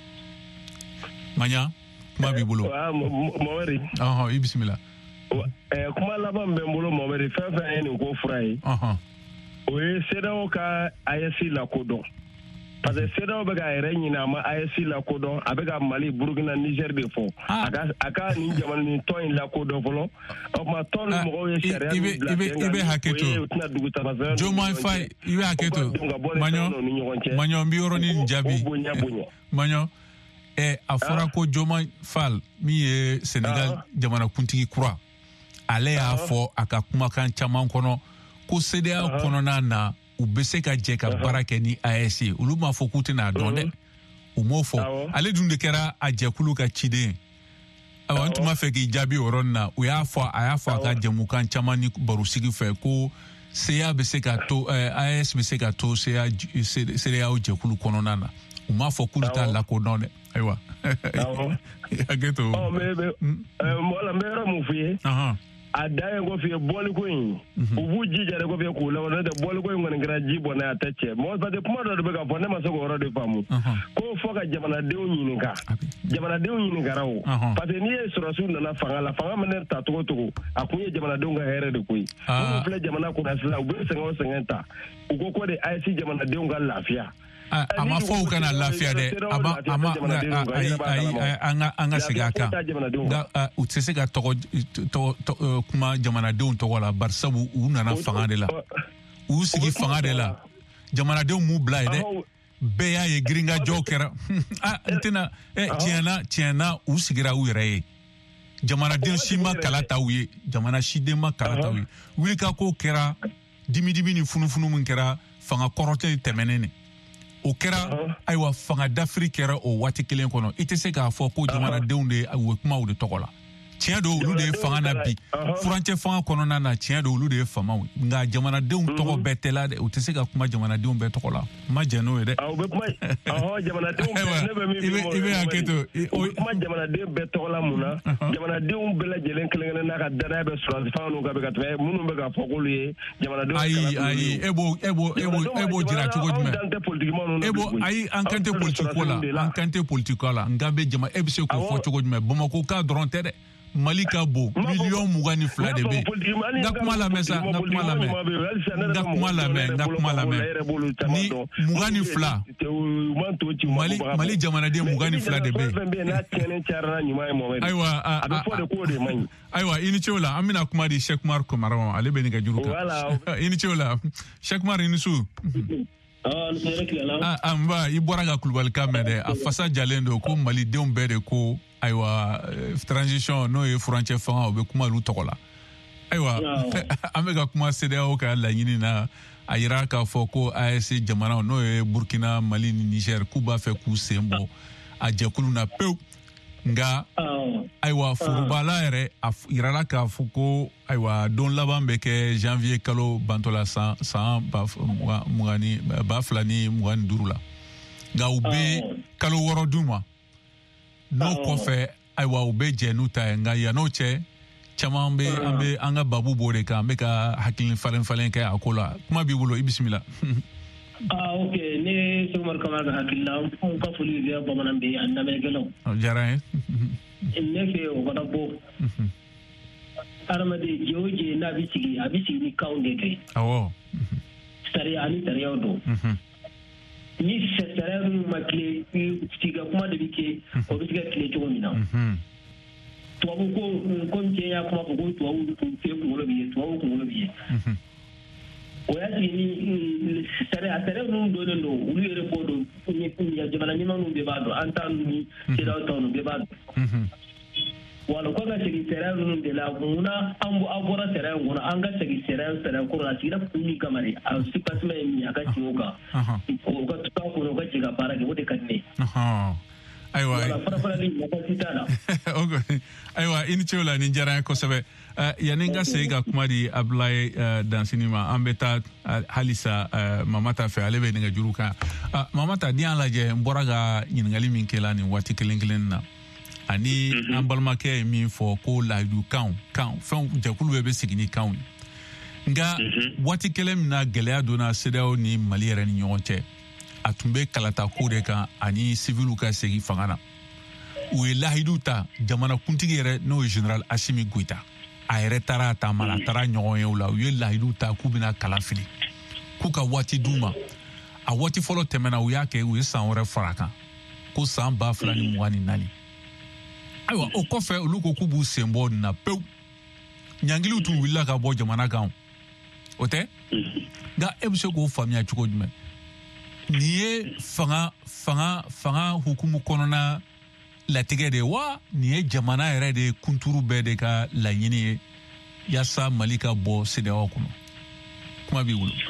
Maɲan kuma b'i bolo Mohamed i bisimila kuma laban bɛ n bolo Mohamed fɛn fɛn ye nin ko fura ye o ye CEDEAO ka AES lakodɔn parce que CEDEAO bɛ ka yɛrɛ ɲini a ma AES lakodɔn a bɛ ka Mali Burkina Niger de fɔ a ka nin jamana nin tɔn in lakodɔn fɔlɔ o tuma tɔn ni mɔgɔw ye sariya min bila i bɛ hakɛ to Joma Faye i bɛ hakɛ to Maɲan bi yɔrɔnin jaabi Maɲan a fɔra ko Joma Faye min ye Senegal jamanakuntigi kura ale y'a fɔ a ka kumakan caman kɔnɔ ko CEDEAO kɔnɔna na u bɛ se ka jɛ ka baara kɛ ni AES ye olu m'a fɔ k'u tɛna dɔn dɛ u m'o fɔ ale dun de kɛra a jɛkulu ka ciden n tun b'a fɛ k'i jaabi o yɔrɔnin na a y'a fɔ a ka jɛmukan caman ni barosigi fɛ ko CEDEAO bɛ se ka to AES bɛ se ka to CEDEAO jɛkulu kɔnɔna na u m'a fɔ k'olu t'a lakodɔn dɛ ayiwa hakɛ to mɔgɔ la n bɛ yɔrɔ mun f'i ye a dan ye ko f'i ye bɔliko in u b'u jija de ko f'i ye k'u laban n'o tɛ bɔliko in kɔni kɛra ji bɔn n'a a tɛ cɛ mɔgɔ parce que kuma dɔ de bɛ ka fɔ ne ma se k'o yɔrɔ de faamu ko fɔ ka jamanadenw ɲininka jamanadenw ɲininkara o parce que n'i ye sɔrɔsiw nana fanga la fanga mana ta cogo cogo a kun ye jamanadenw ka hɛrɛ de koyi minnu filɛ jamana kunna sisan u bɛ sɛgɛn o sɛgɛn ta u ko de AES jamanadenw ka lafiya a ma fɔ u kana lafiya dɛ an ka segin a kan u tɛ se ka kuma jamanadenw tɔgɔ la bari sabu u nana fanga de la u sigi fanga de la jamanadenw m'u bila ye dɛ bɛɛ y'a ye giringajɔw kɛra n tɛna tiɲɛna u sigira u yɛrɛ ye jamanaden si ma kala ta u ye jamana siden ma kala ta u ye wulikako kɛra dimidimi ni funufunu min kɛra fanga kɔrɔtɛ tɛmɛnen o kɛra ayiwa fanga dafiri kɛra o waati kelen kɔnɔ i tɛ se k'a fɔ ko jamanadenw de u kuma u de tɔgɔ la tiɲɛ don olu de ye fanga na bi furancɛ fanga kɔnɔna na tiɲɛ don olu de ye famaw nka jamanadenw tɔgɔ bɛɛ tɛ la dɛ u tɛ se ka kuma jamanadenw bɛɛ tɔgɔ la ma jɛ n'o ye dɛ i bɛ hakɛ to kuma jamanaden bɛɛ tɔgɔ la mun na jamanadenw bɛɛ lajɛlen kelen-kelen n'a ka danaya bɛ sɔrɔsi fanga n'u ka bɛ ka tɛmɛ minnu bɛ ka fɔ k'olu ye jamanadenw ayi e b'o jira cogo jumɛn ayi an kan tɛ politiko la nka bɛ jama e bɛ se k'o fɔ cogo jumɛn Bamako ka dɔrɔn tɛ dɛ Mali ka bon miliyɔn 22 de bɛ n ka kuma lamɛn sa n ka kuma lamɛn ni 22 Mali jamanaden 22 de bɛ ayiwa i ni ce o la an bɛna kuma di Cheikh Umar Kamara ma ale bɛ nɛgɛjuru kan i ni ce o la Cheikh Umar i ni su anba i bɔra ka Kulubalikan mɛn dɛ a fasa jalen don ko malidenw bɛɛ de ko ayiwa transition n'o ye furancɛ fanga o bɛ kuma olu tɔgɔ la ayiwa an bɛ ka kuma CEDEAO ka laɲini na a yira k'a fɔ ko AES jamanaw n'o ye Burkina Mali ni Niger k'u b'a fɛ k'u sen bɔ a jɛkulu na pewu nka ayiwa forobala yɛrɛ a yirala k'a fɔ ko ayiwa don laban bɛ kɛ janvier kalo bantɔla san 2025 la nka u bɛ kalo 6 d'u ma n'o kɔfɛ ayiwa u bɛ jɛ n'u ta ye nka yan'o cɛ caman bɛ an ka babu b'o de kan an bɛ ka hakili falen-falen kɛ a ko la kuma b'i bolo i bisimila ok ne Umar Kamara hakilla ko ka fuli ya bamanan be anname gelo jara ne fe o kada bo armade joje na bisigi abisi ni kaunde kai awo tare ani tare yodo ni sesere makle tiga kuma da bike ko bisiga kile to mina to ko nje ya kuma ko to ko fe ko lo biye to ko lo biye o ya ni tare no do no ulu ere bodo ni ya jabana ni manu be bado anta ni tira to no be bado wala ko ga sigi tare no de la guna ambu abora tare guna an ga sigi tare ko ra tira kuni kamari a sipasma mi aka tioga ko ga to ko ga jiga para ke wote kanne aywa aywa ini chola ni jara ko sabe yaninga sega kumadi Ablaye dansinima ambeta halisa mamata fe alebe ninga juruka mamata dian laje mboraga nyingali min kelani wati kelen na ani ambalma ke min fo ko la du kan fon jakulu be sigini kan nga wati kelen na gelea dona sedao ni Mali yɛrɛ ni ɲɔgɔn cɛ a tun bɛ kalata ko de kan ani civilu ka segi fanga na u ye lahidu ta jamana kuntigi yɛrɛ n'o ye General Assimi Goïta a yɛrɛ taara ta mala taara ɲɔgɔn ye o la u ye lahidu ta k'u bɛna kala fili k'u ka waati d'u ma a waati fɔlɔ tɛmɛna u y'a kɛ u ye san wɛrɛ fara kan ko san 2024 ayiwa o kɔfɛ olu ko k'u b'u sen bɔ nin na pewu ɲangiliw tun wulila ka bɔ jamana kan o tɛ nka e bɛ se k'o faamuya cogo jumɛn nin ye fanga hukumu kɔnɔna latigɛ de wa nin ye jamana yɛrɛ de kunturu bɛɛ de ka laɲini ye yaasa Mali ka bɔ CEDEAO kɔnɔ kuma b'i bolo.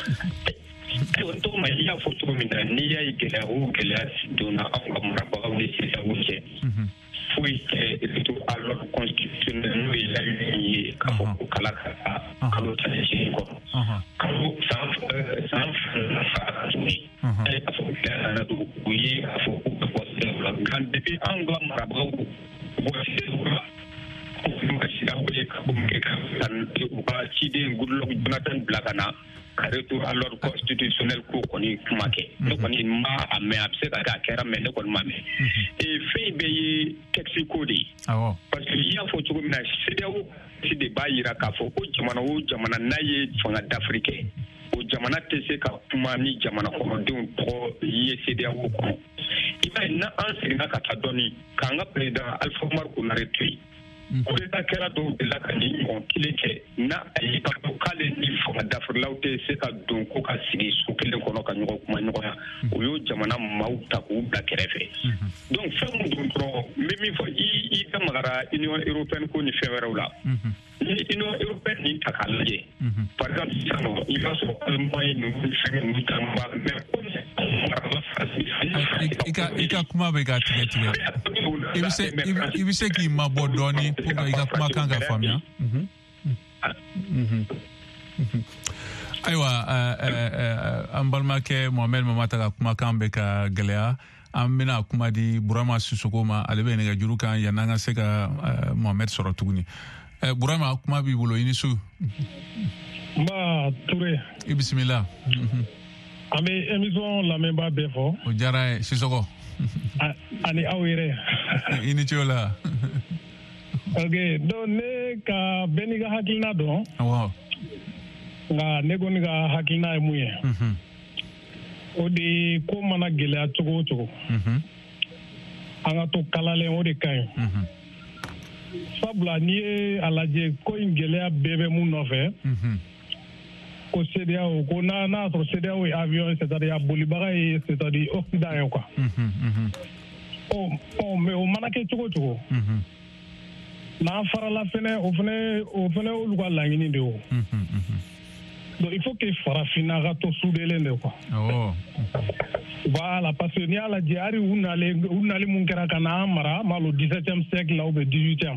o to ma i y'a fɔ cogo min na n'i y'a ye gɛlɛya o gɛlɛya donna anw ka marabagaw ni CEDEAO cɛ foyi tɛ to à l'ordre constitutionnel n'o ye laɲini ye k'a fɔ ko kala ka taa kalo 18 kɔnɔ kalo san fila fara tuguni a y'a fɔ gɛlɛya nana don u ye a fɔ ko bɛ bɔ CEDEAO la nka depuis anw ka marabagaw bɔ CEDEAO la u ka CEDEAO ye ka bɔ mun kɛ ka u ka ciden Goodluck Jonathan bila ka na ka retour à l'ordre constitutionnel ko kɔni kuma kɛ ne kɔni ma a mɛn a bɛ se ka kɛ a kɛra mɛ ne kɔni ma mɛn fɛn bɛɛ ye texte ko de ye parce que i y'a fɔ cogo min na CEDEAO de b'a yira k'a fɔ ko jamana o jamana n'a ye fanga dafiri kɛ o jamana tɛ se ka kuma ni jamana kɔnɔdenw tɔgɔ ye CEDEAO kɔnɔ i b'a ye n'an seginna ka taa dɔɔni k'an ka président Alpha Umaru Konare to yen o de kɛra dɔw de la ka ni ɲɔgɔn kelen kɛ n'a a ye k'a fɔ k'ale ni fanga dafirilaw tɛ se ka don ko ka sigi so kelen kɔnɔ ka ɲɔgɔn kuma ɲɔgɔnya o y'o jamana maaw ta k'u bila kɛrɛfɛ donc fɛn min don dɔrɔn n bɛ min fɔ i da magara Union européenne ko ni fɛn wɛrɛw la ni Union européenne nin ta k'a lajɛ par exemple sisan nɔ i b'a sɔrɔ Allemagne ninnu fɛn ninnu ta ba mais i ka kuma bɛ ka tigɛ i bɛ se k'i mabɔ dɔɔni pour que i ka kuma kan ka faamuya ayiwa an balimakɛ Mohamed Mamata ka kumakan bɛ ka gɛlɛya an bɛna kuma di Burama Sisoko ma ale bɛ nɛgɛjuru kan yan'an ka se ka Mohamed sɔrɔ tuguni Burama kuma b'i bolo i ni su nba Ture i bisimila an bɛ émission lamɛnbaa bɛɛ fɔ o diyara ye Sisoko ani aw yɛrɛ i ni ce la ok donc ne ka bɛɛ n'i ka hakilina dɔn nka ne kɔni ka hakilina ye mun ye o de ko mana gɛlɛya cogo o cogo an ka to kalalen o de ka ɲi sabula n'i ye a lajɛ ko in gɛlɛya bɛɛ bɛ mun nɔfɛ ko CEDEAO ko n'a y'a sɔrɔ CEDEAO ye avion c'est-à-dire a bolibaga ye c'est-à-dire Occident ye quoi mais o mana kɛ cogo o cogo n'an farala fɛnɛ o fɛnɛ olu ka laɲini de o donc il faut que farafinna ka to sudelen de quoi voilà parce que n'i y'a lajɛ hali u nali mun kɛra ka na an mara ma le 17e siècle la ou bien 18e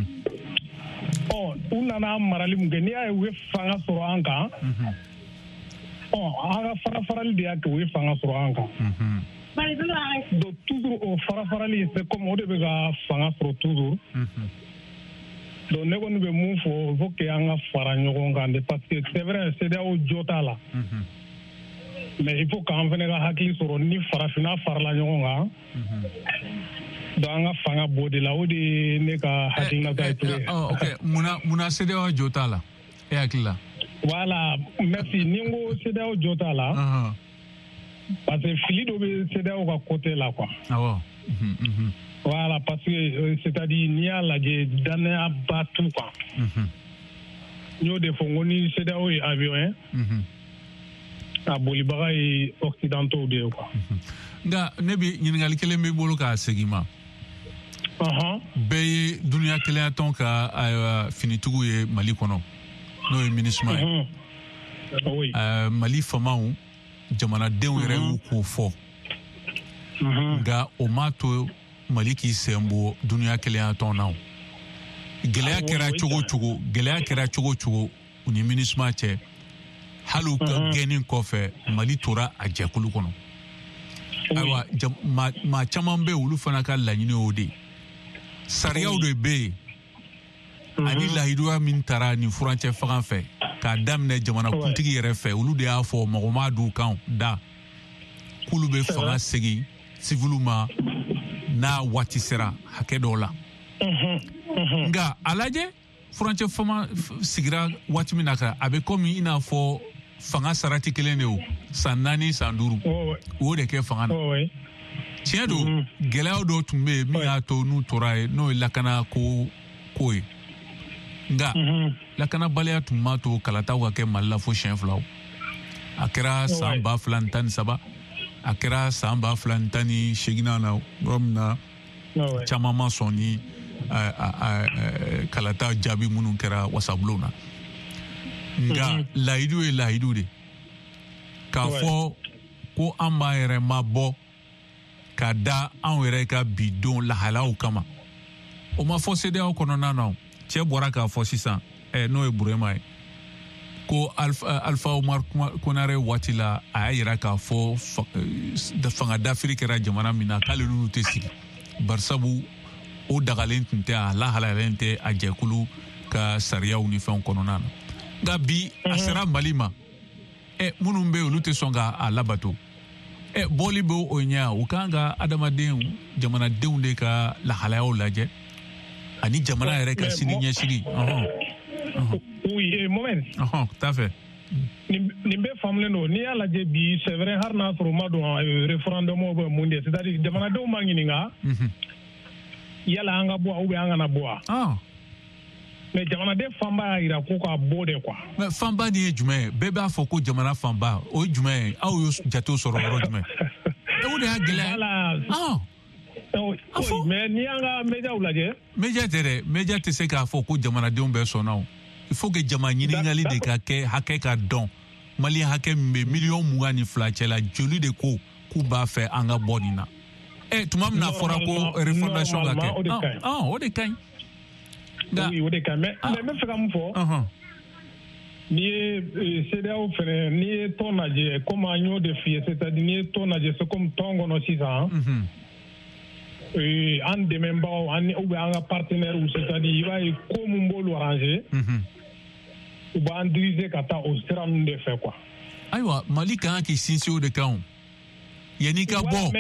u nana marali mun kɛ n'i y'a ye u ye fanga sɔrɔ an kan an ka farafarali de y'a kɛ u ye fanga sɔrɔ an kan donc toujours o farafarali c'est comme o de bɛ ka fanga sɔrɔ toujours donc ne kɔni bɛ mun fɔ il faut que an ka fara ɲɔgɔn kan de parce que c'est vrai CEDEAO jo t'a la mais il faut qu'an fana ka hakili sɔrɔ ni farafina farala ɲɔgɔn kan donc an ka fanga b'o de la o de ye ne ka hakilinata ye Ture. Ok, munna CEDEAO jo t'a la e hakili la? Voilà, merci. Ni n ko CEDEAO jo t'a la parce que fili dɔ bɛ CEDEAO ka côté la quoi. Awɔ. Voilà, parce que c'est-à-dire n'i y'a lajɛ danaya ba t'u kan. N y'o de fɔ n ko ni CEDEAO ye avion ye. A bolibaga ye occidentaux de ye quoi. Nka ne bi ɲininkali kelen b'i bolo k'a segin ma. Bɛɛ ye duniya kelenya tɔn ka finitigiw ye Mali kɔnɔ n'o ye MINUSMA ye. Mali famaw jamanadenw yɛrɛ y'u k'o fɔ. Nka o m'a to Mali k'i sen bɔ duniya kelenya tɔn na. Gɛlɛya kɛra cogo cogo u ni MINUSMA cɛ. Hali u ka gɛnni kɔfɛ Mali tora a jɛkulu kɔnɔ. Ayiwa maa caman bɛ olu fana ka laɲini o de. Sariyaw de bɛ yen ani lahiduya min taara nin furancɛ fanga fɛ k'a daminɛ jamanakuntigi yɛrɛ fɛ olu de y'a fɔ mɔgɔ ma d'u kan da k'olu bɛ fanga segin civiliw ma n'a waati sera hakɛ dɔw la. Nka a lajɛ furancɛ fanga sigira waati min na kan a bɛ komi i n'a fɔ fanga sarati kelen de o san 4 san 5 o de kɛ fanga na. Tiɲɛ don gɛlɛyaw dɔw tun bɛ yen min y'a to n'u tora yen n'o ye lakana ko ye nka lakanabaliya tun b'a to kalataw ka kɛ Mali la fo siɲɛ 2 a kɛra san 2013 a kɛra san 2018 na yɔrɔ min na caman ma sɔn ni kalata jaabi minnu kɛra wasabulon na nka lahidu ye lahidu de k'a fɔ ko an b'a yɛrɛ mabɔ ka da anw yɛrɛ ka bidon lahalaw kama o ma fɔ CEDEAO kɔnɔna na cɛ bɔra k'a fɔ sisan n'o ye Burema ye ko Alpha Omar Konare waati la a y'a yira k'a fɔ fanga dafiri kɛra jamana min na k'ale n'u tɛ sigi barisabu o dagalen tun tɛ a lahalalen tɛ a jɛkulu ka sariyaw ni fɛnw kɔnɔna na nka bi a sera Mali ma minnu bɛ yen olu tɛ sɔn k'a labato bɔli bɛ o ɲɛ u kan ka adamadenw jamanadenw de ka lahalayaw lajɛ ani jamana yɛrɛ ka sini ɲɛsigi. Oui, moment. T'a fɛ. Nin bɛ faamulen don n'i y'a lajɛ bi c'est vrai hali n'a sɔrɔ u ma dɔn référendum bɛ mun de c'est-à-dire jamanadenw ma ɲininka yala an ka bɔ ou bien an kana bɔ wa. Mais jamanaden fanba y'a jira ko k'a bɔ de quoi. Mais fanba nin ye jumɛn ye bɛɛ b'a fɔ ko jamana fanba o ye jumɛn ye aw y'o jatew sɔrɔ yɔrɔ jumɛn o de y'a gɛlɛya. Mais n'i y'an ka médiaw lajɛ. Média tɛ dɛ média tɛ se k'a fɔ ko jamanadenw bɛɛ sɔnna o il faut que jama ɲininkali de ka kɛ hakɛ ka dɔn Mali hakɛ min bɛ miliyɔn 22 cɛ la joli de ko k'u b'a fɛ an ka bɔ nin na tuma min na fɔra ko refondation ka kɛ o de ka ɲi. Oui, o de ka ɲi mais n bɛ fɛ ka mun fɔ n'i ye CEDEAO fɛnɛ n'i ye tɔn lajɛ comme an y'o de f'i ye c'est-à-dire n'i ye tɔn lajɛ c'est comme tɔn kɔnɔ sisan an dɛmɛbagaw ou bien an ka partenaires c'est-à-dire i b'a ye ko mun b'olu arranger u b'an diriger ka taa o sira ninnu de fɛ quoi. Ayiwa Mali kan k'i sinsin o de kan o yanni ka bɔ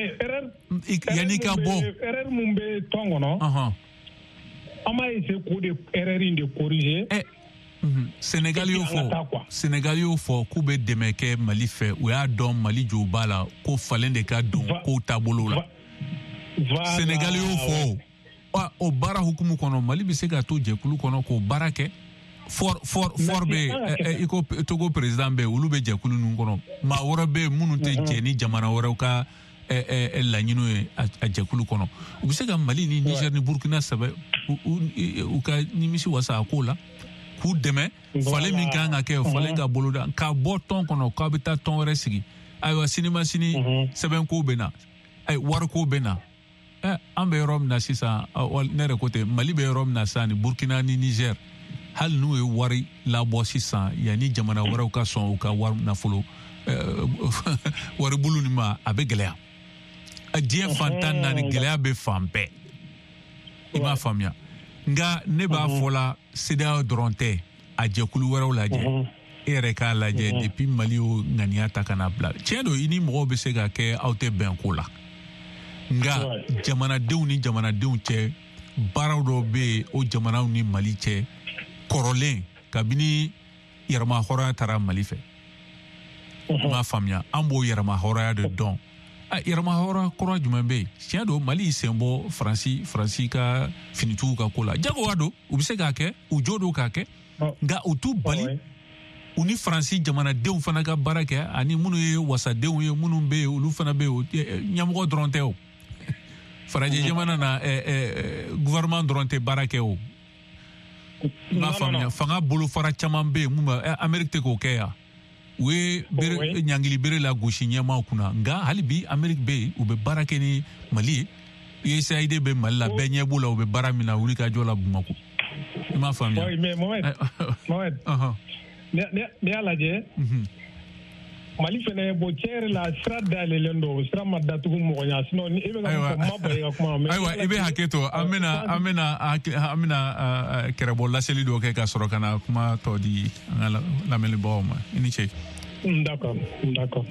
erreur mun bɛ tɔn kɔnɔ an b'a essayer k'o de erreur in de corriger. Sénégal y'o fɔ k'u bɛ dɛmɛ kɛ Mali fɛ u y'a dɔn Mali jo b'a la ko falen de ka don kow taabolo la. Sénégal y'o fɔ o baara hukumu kɔnɔ Mali bɛ se ka to jɛkulu kɔnɔ k'o baara kɛ fort bɛ i ko Togo président bɛ olu bɛ jɛkulu ninnu kɔnɔ maa wɛrɛ bɛ yen minnu tɛ jɛ ni jamana wɛrɛw ka laɲiniw ye a jɛkulu kɔnɔ u bɛ se ka Mali ni Niger ni Burkina sɛbɛ u ka nimisi wasa a ko la k'u dɛmɛ falen min kan ka kɛ falen ka boloda k'a bɔ tɔn kɔnɔ k'a bɛ taa tɔn wɛrɛ sigi ayiwa sini ma sini sɛbɛnko bɛ na wariko bɛ na an bɛ yɔrɔ min na sisan ne yɛrɛ ko tɛ Mali bɛ yɔrɔ min na sisan ni Burkina ni Niger hali n'u ye wari labɔ sisan yanni jamana wɛrɛw ka sɔn u ka wari nafolo waribulu nin ma a bɛ gɛlɛya diɲɛ fan 14 gɛlɛya bɛ fan bɛɛ i m'a faamuya nka ne b'a fɔ la CEDEAO dɔrɔn tɛ a jɛkulu wɛrɛw lajɛ yɛrɛ k'a lajɛ depuis Mali o ŋaniya ta kana bila tiɲɛ don i ni mɔgɔw bɛ se ka kɛ aw tɛ bɛn ko la nka jamanadenw ni jamanadenw cɛ baaraw dɔw bɛ yen o jamanaw ni Mali cɛ kɔrɔlen kabini yɛrɛma hɔrɔnya taara Mali fɛ m'a faamuya an b'o yɛrɛma hɔrɔnya de dɔn yɛrɛma hɔrɔnya kɔrɔ jumɛn bɛ yen tiɲɛ don Mali y'i sen bɔ Faransi ka finitigiw ka ko la jagoya don u bɛ se k'a kɛ u jo don k'a kɛ nka u t'u bali u ni Faransi jamanadenw fana ka baara kɛ ani minnu ye wasadenw ye minnu bɛ yen olu fana bɛ yen ɲɛmɔgɔ dɔrɔn tɛ o farajɛ jamana na gouvernement dɔrɔn tɛ baara kɛ o m'a faamuya fanga bolofara caman bɛ yen mun bɛ Amérique tɛ k'o kɛ yan u ye ɲangili bere la gosi ɲɛmaaw kunna nka hali bi Amérique bɛ yen u bɛ baara kɛ ni Mali ye USAID bɛ Mali la bɛɛ ɲɛ b'u la u bɛ baara min na wuli ka jɔ la Bamako i m'a faamuya Mohamed ni y'a lajɛ Mali fɛnɛ bon tiɲɛ yɛrɛ la sira dayɛlɛlen don sira ma datugu mɔgɔ ɲɛ sinon ni e bɛ ka mun fɔ n ma bali i ka kuma ma ayiwa i bɛ hakɛ to an bɛna kɛrɛbɔ laseli dɔ kɛ ka sɔrɔ ka na kuma tɔ di an ka lamɛnibagaw ma i ni ce d'accord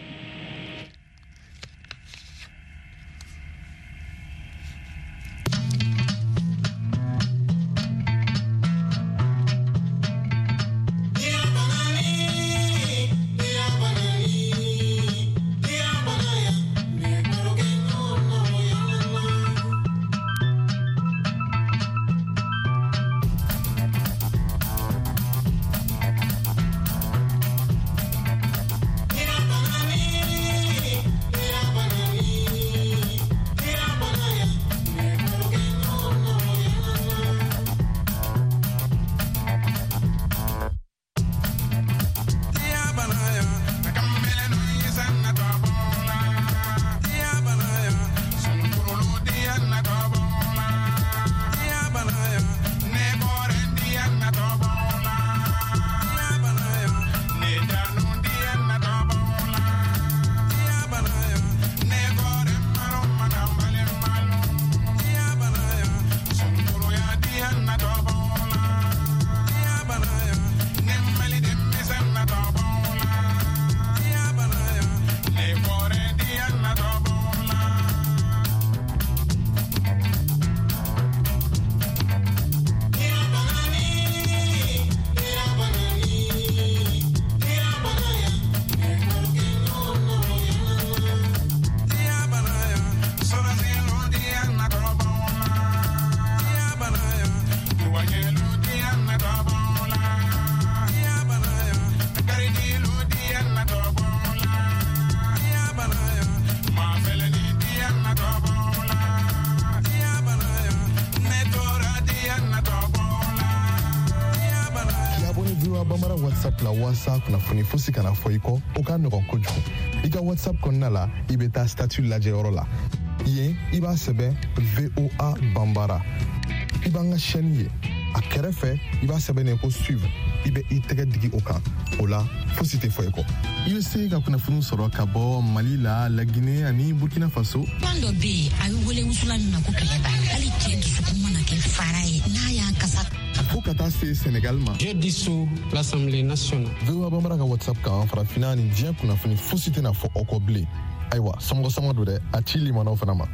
WhatsApp la WhatsApp kunnafoni fosi kana fɔ i kɔ o ka nɔgɔn kojugu i ka WhatsApp kɔnɔna la i bɛ taa statut lajɛ yɔrɔ la yen i b'a sɛbɛn VOA Bambara i b'an ka chaîne ye a kɛrɛfɛ i b'a sɛbɛnnen ko suivre i bɛ i tɛgɛ digi o kan o la fosi tɛ fɔ i kɔ i bɛ se ka kunnafoni sɔrɔ ka bɔ Mali la Laginɛ ani Burkina Faso fan dɔ bɛ yen a bɛ wele wusulan min na ko kɛlɛ b'a la hali cɛ dusukun mana kɛ fara ye n'a y'a kasa fo ka taa se Sénégal ma j'ai dissous l'Assemblée nationale VOA Bambara ka WhatsApp kan farafinna ni diɲɛ kunnafoni fosi tɛna fɔ aw kɔ bilen ayiwa sɔmɔgɔ don dɛ a ci limanaw fana ma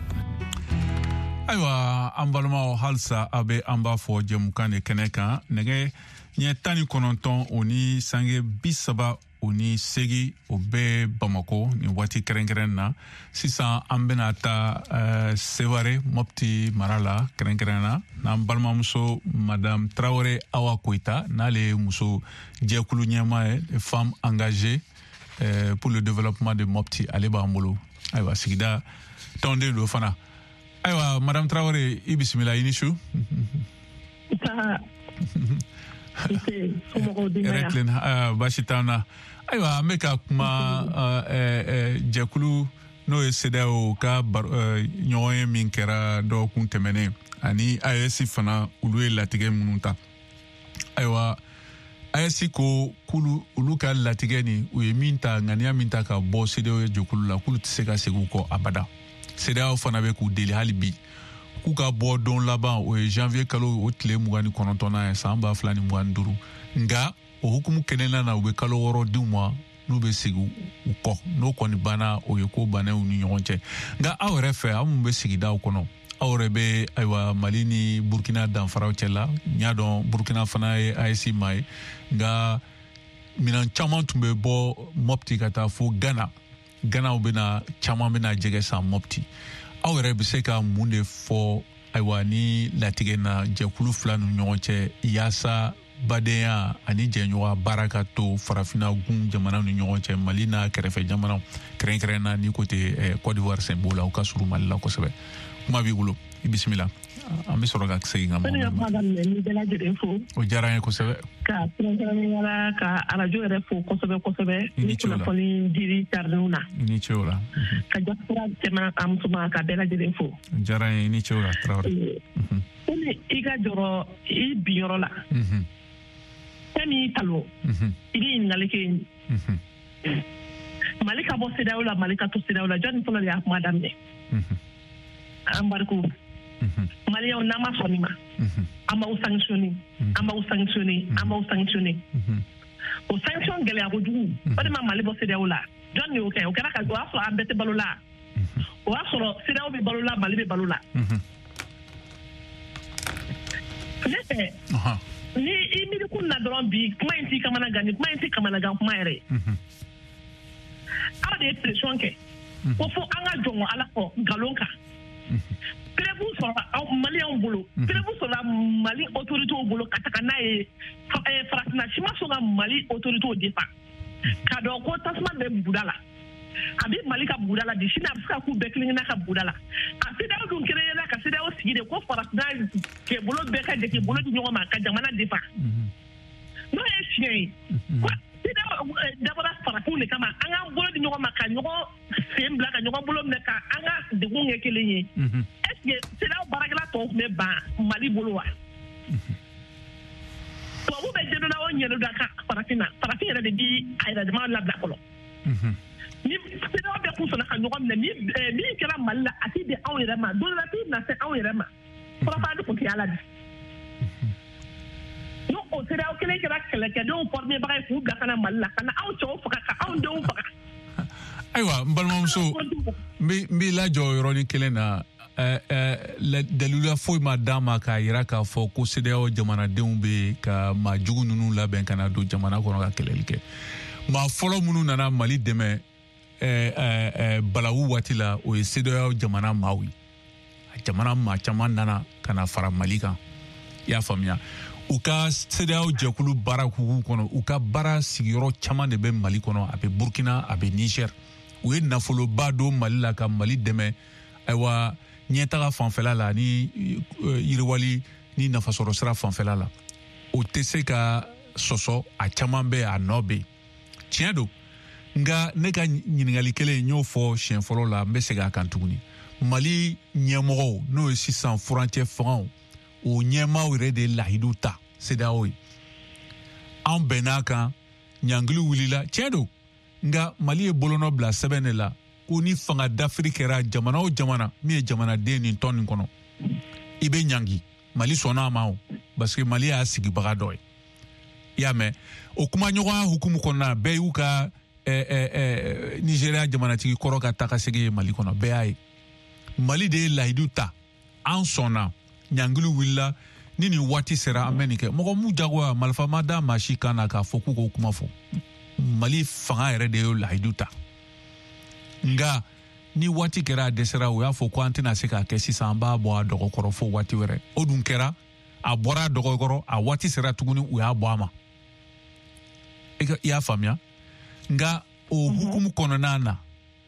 ayiwa an balimaw halisa a bɛ an b'a fɔ jɛmukan de kɛnɛ kan nɛgɛ ɲɛ 19 o ni sange 30 o ni 8 o bɛ Bamako ni waati kɛrɛnkɛrɛn na sisan an bɛna taa Sevare Mopti mara la kɛrɛnkɛrɛn na n'an balimamuso Madame Traoré Awa Koita n'ale ye muso jɛkulu ɲɛmaa ye femme engagée pour le développement de Mopti ale b'an bolo ayiwa sigida tɔnden do fana ayiwa Madame Traoré i bisimila i ni su baasi t'an na ayiwa an bɛ ka kuma jɛkulu n'o ye CEDEAO ka ɲɔgɔn ye min kɛra dɔgɔkun tɛmɛnen ani AES fana olu ye latigɛ minnu ta ayiwa AES ko k'olu olu ka latigɛ nin u ye min ta ŋaniya min ta ka bɔ CEDEAO jɛkulu la k'olu tɛ se ka segin u kɔ abada CEDEAO fana bɛ k'u deli hali bi k'u ka bɔ don laban o ye janvier kalo o tile 29 ye san 2025 nga o hukumu kɛnɛna na u bɛ kalo 6 di ma n'u bɛ sigi u kɔ n'o kɔni banna o ye ko bannaw ni ɲɔgɔn cɛ nga aw yɛrɛ fɛ aw mun bɛ sigidaw kɔnɔ aw yɛrɛ bɛ ayiwa Mali ni Burkina danfaraw cɛla n y'a dɔn Burkina fana ye AES ma ye nga minan caman tun bɛ bɔ Mopti ka taa fo Ghana Ghanaw bɛna caman bɛna jɛgɛ san Mopti aw yɛrɛ bɛ se ka mun de fɔ ayiwa ni latigɛ na jɛkulu fila ni ɲɔgɔn cɛ yaasa badenya ani jɛɲɔgɔn baara ka to farafina gun jamana ni ɲɔgɔn cɛ Mali n'a kɛrɛfɛ jamanaw kɛrɛnkɛrɛn na ni côté Côte d'Ivoire senbo la o ka surun Mali la kosɛbɛ kuma b'i bolo i bisimila an bɛ sɔrɔ ka segin ka o diyara n ye kosɛbɛ ka kɛrɛnkɛrɛnnenya ka arajo yɛrɛ fo kosɛbɛ kosɛbɛ ni kunnafoni diri tariniw na i ni ce o la ka jasira cɛman a musoman ka bɛɛ lajɛlen fo o diyara n ye i ni ce o la Tarawele komi i ka jɔrɔ i binyɔrɔ la fɛn min talo i bɛ ɲininkali kɛ Mali ka bɔ CEDEAO la Mali ka to CEDEAO la jɔnni fɔlɔ de y'a kuma daminɛ an bariko Maliyɛnw n'an ma sɔn nin ma an b'aw sanctionner an b'aw sanctionner an b'aw sanctionner o sanction gɛlɛya kojugu o de ma Mali bɔ CEDEAO la jɔn de y'o kɛ o kɛra ka o y'a sɔrɔ an bɛɛ tɛ balo la o y'a sɔrɔ CEDEAO bɛ balo la Mali bɛ balo la ne fɛ ni i miiri kun na dɔrɔn bi kuma in t'i kamanagan ni kuma in t'i kamanagan kuma yɛrɛ aw de ye pression kɛ ko fo an ka jɔn Ala kɔ nkalon kan Prévu sɔrɔla Maliyɛnw bolo prévu sɔrɔla Mali autorités bolo ka taga n'a ye farafinna si ma sɔn ka Mali autorités défend k'a dɔn ko tasuma bɛ buguda la a bɛ Mali ka buguda la bi sini a bɛ se ka k'u bɛɛ kelen-kelenna ka buguda la a CEDEAO dun créera ka CEDEAO sigi de ko farafinna kɛ bolo bɛɛ ka jɛ k'i bolo di ɲɔgɔn ma ka jamana défend n'o ye tiɲɛ ye CEDEAO dabɔra farafinw de kama an k'an bolo di ɲɔgɔn ma ka ɲɔgɔn sen bila ka ɲɔgɔn bolo minɛ ka an ka degun kɛ kelen ye est-ce que CEDEAO baarakɛla tɔw tun bɛ ban Mali bolo wa tubabu bɛ jɛnɛna o ɲɛdo da kan farafin yɛrɛ de bi a yɛrɛ dama labila fɔlɔ ni CEDEAO bɛɛ kun sɔnna ka ɲɔgɔn minɛ min kɛra Mali la a t'i di anw yɛrɛ ma don dɔ la t'i na se anw yɛrɛ ma fɔlɔfɔlɔ kun tɛ Ala di n'o o CEDEAO kelen kɛra kɛlɛkɛdenw formé baga ye k'u bila ka na Mali la ka na anw cɛw faga ka anw denw faga ayiwa n balimamuso n b'i lajɔ yɔrɔnin kelen na dalila foyi ma d'a ma k'a yira k'a fɔ ko CEDEAO jamanadenw bɛ ka maa jugu ninnu labɛn ka na don jamana kɔnɔ ka kɛlɛli kɛ maa fɔlɔ minnu nana Mali dɛmɛ balawu waati la o ye CEDEAO jamana maaw ye a jamana maa caman nana ka na fara Mali kan i y'a faamuya u ka CEDEAO jɛkulu baara hukumu kɔnɔ u ka baara sigiyɔrɔ caman de bɛ Mali kɔnɔ a bɛ Burkina a bɛ Niger u ye nafoloba don Mali la ka Mali dɛmɛ ayiwa ɲɛtaga fanfɛla la ni yiriwali ni nafasɔrɔ sira fanfɛla la o tɛ se ka sɔsɔ a caman bɛ a nɔ bɛ tiɲɛ don nka ne ka ɲininkali kelen n y'o fɔ siɲɛ fɔlɔ la n bɛ segin a kan tuguni Mali ɲɛmɔgɔw n'o ye sisan furancɛ fangaw o ɲɛmaaw yɛrɛ de ye lahidu ta CEDEAO ye an bɛnn'a kan ɲangili wulila tiɲɛ don nka Mali ye bolonɔ bila sɛbɛn de la ko ni fanga dafiri kɛra jamana o jamana min ye jamanaden nin tɔn nin kɔnɔ i bɛ ɲangi Mali sɔnna a ma o parce que Mali y'a sigibaga dɔ ye i y'a mɛn o kumaɲɔgɔnya hukumu kɔnɔna bɛɛ y'u ka Nigéria jamanatigi kɔrɔ ka taa ka segin ye Mali kɔnɔ bɛɛ y'a ye Mali de ye lahidu ta an sɔnna ɲangili wulila ni nin waati sera an bɛ nin kɛ mɔgɔ mu jagoya marifa ma da maa si kan na k'a fɔ k'u k'o kuma fɔ Mali fanga yɛrɛ de ye lahidu ta nga ni waati kɛra a dɛsɛra o y'a fɔ ko an tɛna se k'a kɛ sisan an b'a bɔ a dɔgɔkɔrɔ fo waati wɛrɛ o dun kɛra a bɔra a dɔgɔkɔrɔ a waati sera tuguni u y'a bɔ a ma i y'a faamuya nga o hukumu kɔnɔna na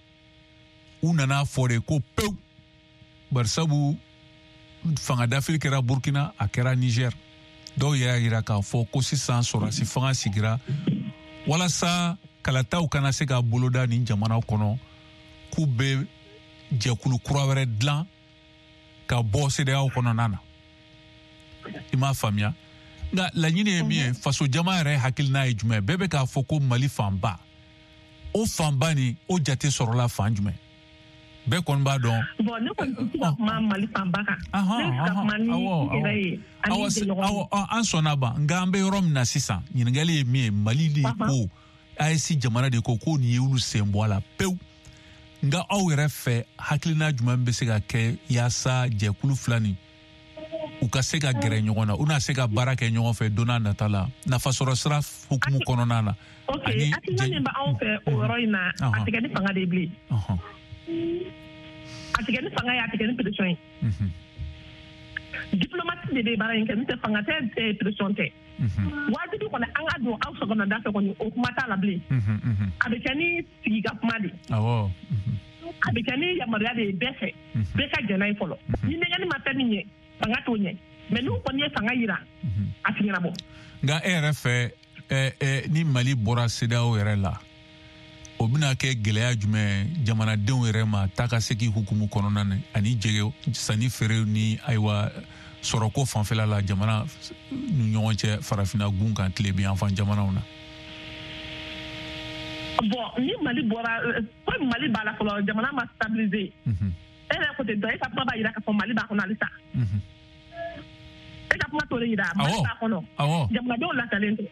u nana fɔ de ko pewu barisabu fanga dafiri kɛra Burkina a kɛra Niger dɔw y'a yira k'a fɔ ko sisan sɔrɔdasi fanga sigira walasa kalataw kana se ka boloda nin jamanaw kɔnɔ k'u bɛ jɛkulu kura wɛrɛ dilan ka bɔ CEDEAO kɔnɔna na i m'a faamuya nka laɲini ye min ye faso jama yɛrɛ hakilina ye jumɛn bɛɛ bɛ k'a fɔ ko Mali fanba o fanba ni o jate sɔrɔla fan jumɛn bɛɛ kɔni b'a dɔn. Bon ne kɔni tɛ se ka kuma Mali fanba kan. Ne bɛ se ka kuma ni n yɛrɛ ye ani n jɛɲɔgɔn. An sɔnna ban nka an bɛ yɔrɔ min na sisan ɲininkali ye min ye Mali de ko AES jamana de ko nin ye olu sen bɔ a la pewu nka aw yɛrɛ fɛ hakilina jumɛn bɛ se ka kɛ yaasa jɛkulu fila nin u ka se ka gɛrɛ ɲɔgɔn na u na se ka baara kɛ ɲɔgɔn fɛ don n'a nata la nafasɔrɔ sira hukumu kɔnɔna na. Ok hakilina min bɛ anw fɛ o yɔrɔ in na a tɛ kɛ ni fanga de ye bilen. A tɛ kɛ ni fanga ye a tɛ kɛ ni pression ye. Diplomate de bɛ baara in kɛ n'o tɛ fanga tɛ pression tɛ. Wajibi kɔni an ka don aw sɔgɔnada fɛ kɔni o kuma t'a la bilen. A bɛ kɛ ni sigi ka kuma de. A bɛ kɛ ni yamaruya de ye bɛɛ fɛ bɛɛ ka jɛn n'a ye fɔlɔ. Ni nɛgɛni ma fɛn min ɲɛ fanga t'o ɲɛ mais n'u kɔni ye fanga yira a tɛ ɲɛnabɔ. Nka e yɛrɛ fɛ ni Mali bɔra CEDEAO yɛrɛ la o bɛna kɛ gɛlɛya jumɛn jamanadenw yɛrɛ ma taa ka segin hukumu kɔnɔna na ani jɛgɛ sanni feere ni ayiwa sɔrɔko fanfɛla la jamana ni ɲɔgɔn cɛ farafinna gun kan tile bi yanfan jamanaw na. Bon ni Mali bɔra ko Mali b'a la fɔlɔ jamana ma stabiliser. E yɛrɛ ko tɛ dɔn e ka kuma b'a jira k'a fɔ Mali b'a kɔnɔ halisa. E ka kuma t'o de jira Mali b'a kɔnɔ. Jamanadenw lasalen tɛ.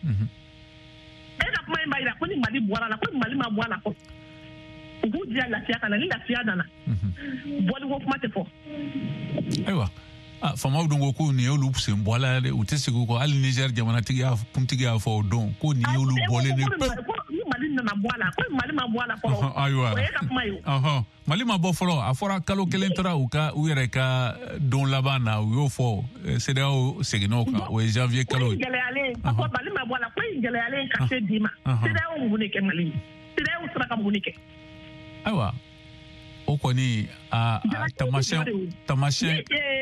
E ka kuma in b'a jira ko ni Mali bɔra la ko ni Mali ma bɔ a la fɔlɔ. U k'u diya lafiya kana ni lafiya nana bɔliko kuma tɛ fɔ. Ayiwa faamaw dun ko ko nin y'olu sen bɔ a la dɛ u tɛ segin o kɔ hali Niger jamanatigi kuntigi y'a fɔ o don ko nin y'olu bɔlen de pewu. Ni Mali nana bɔ a la ko Mali ma bɔ a la fɔlɔ. Ayiwa o ye ka kuma ye. Mali ma bɔ fɔlɔ a fɔra kalo kelen tora u yɛrɛ ka don laban na u y'o fɔ CEDEAO seginna o kan o ye janvier kalo ye. Ko in gɛlɛyalen a fɔ Mali ma bɔ a la ko in gɛlɛyalen ka se bi ma CEDEAO mun de kɛ Mali ye CEDEAO sera ka mun de kɛ. Ayiwa o kɔni tamasiyɛn.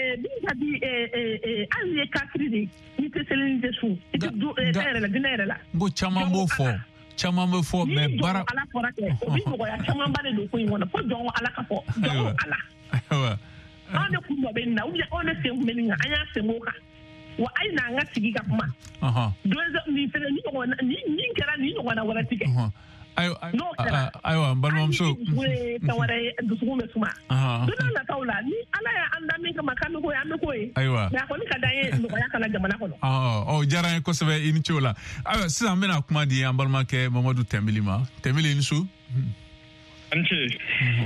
Hali ye kafiri de n'i tɛ selini tɛ sun i tɛ dinɛ yɛrɛ la. N ko caman b'o fɔ. Caman bɛ fɔ mais baara Ala fɔra kɛ o bɛ nɔgɔya caman ba de don ko in kɔnɔ fo jɔn Ala ka fɔ jɔn Ala. Anw de kun dɔ bɛ nin na ou bien anw de sen kun bɛ nin kan an y'a sen o kan wa a ye n'an ka sigi ka kuma. Nin fɛnɛ ni kɛra nin ɲɔgɔnna wɛrɛ ti kɛ. Ayiwa n balimamuso. Fɛn wɛrɛ ye dusukun bɛ suma. Don n'a nataw la ni Ala y'an da min kama k'an bɛ k'o ye an bɛ k'o ye. Ayiwa mais a kɔni ka d'an ye nɔgɔya kana jamana kɔnɔ. O diyara n ye kosɛbɛ i ni ce o la. Ayiwa sisan an bɛna kuma di an balimakɛ Mamadu Tɛnbeli ma. Tɛnbeli i ni su. A ni ce.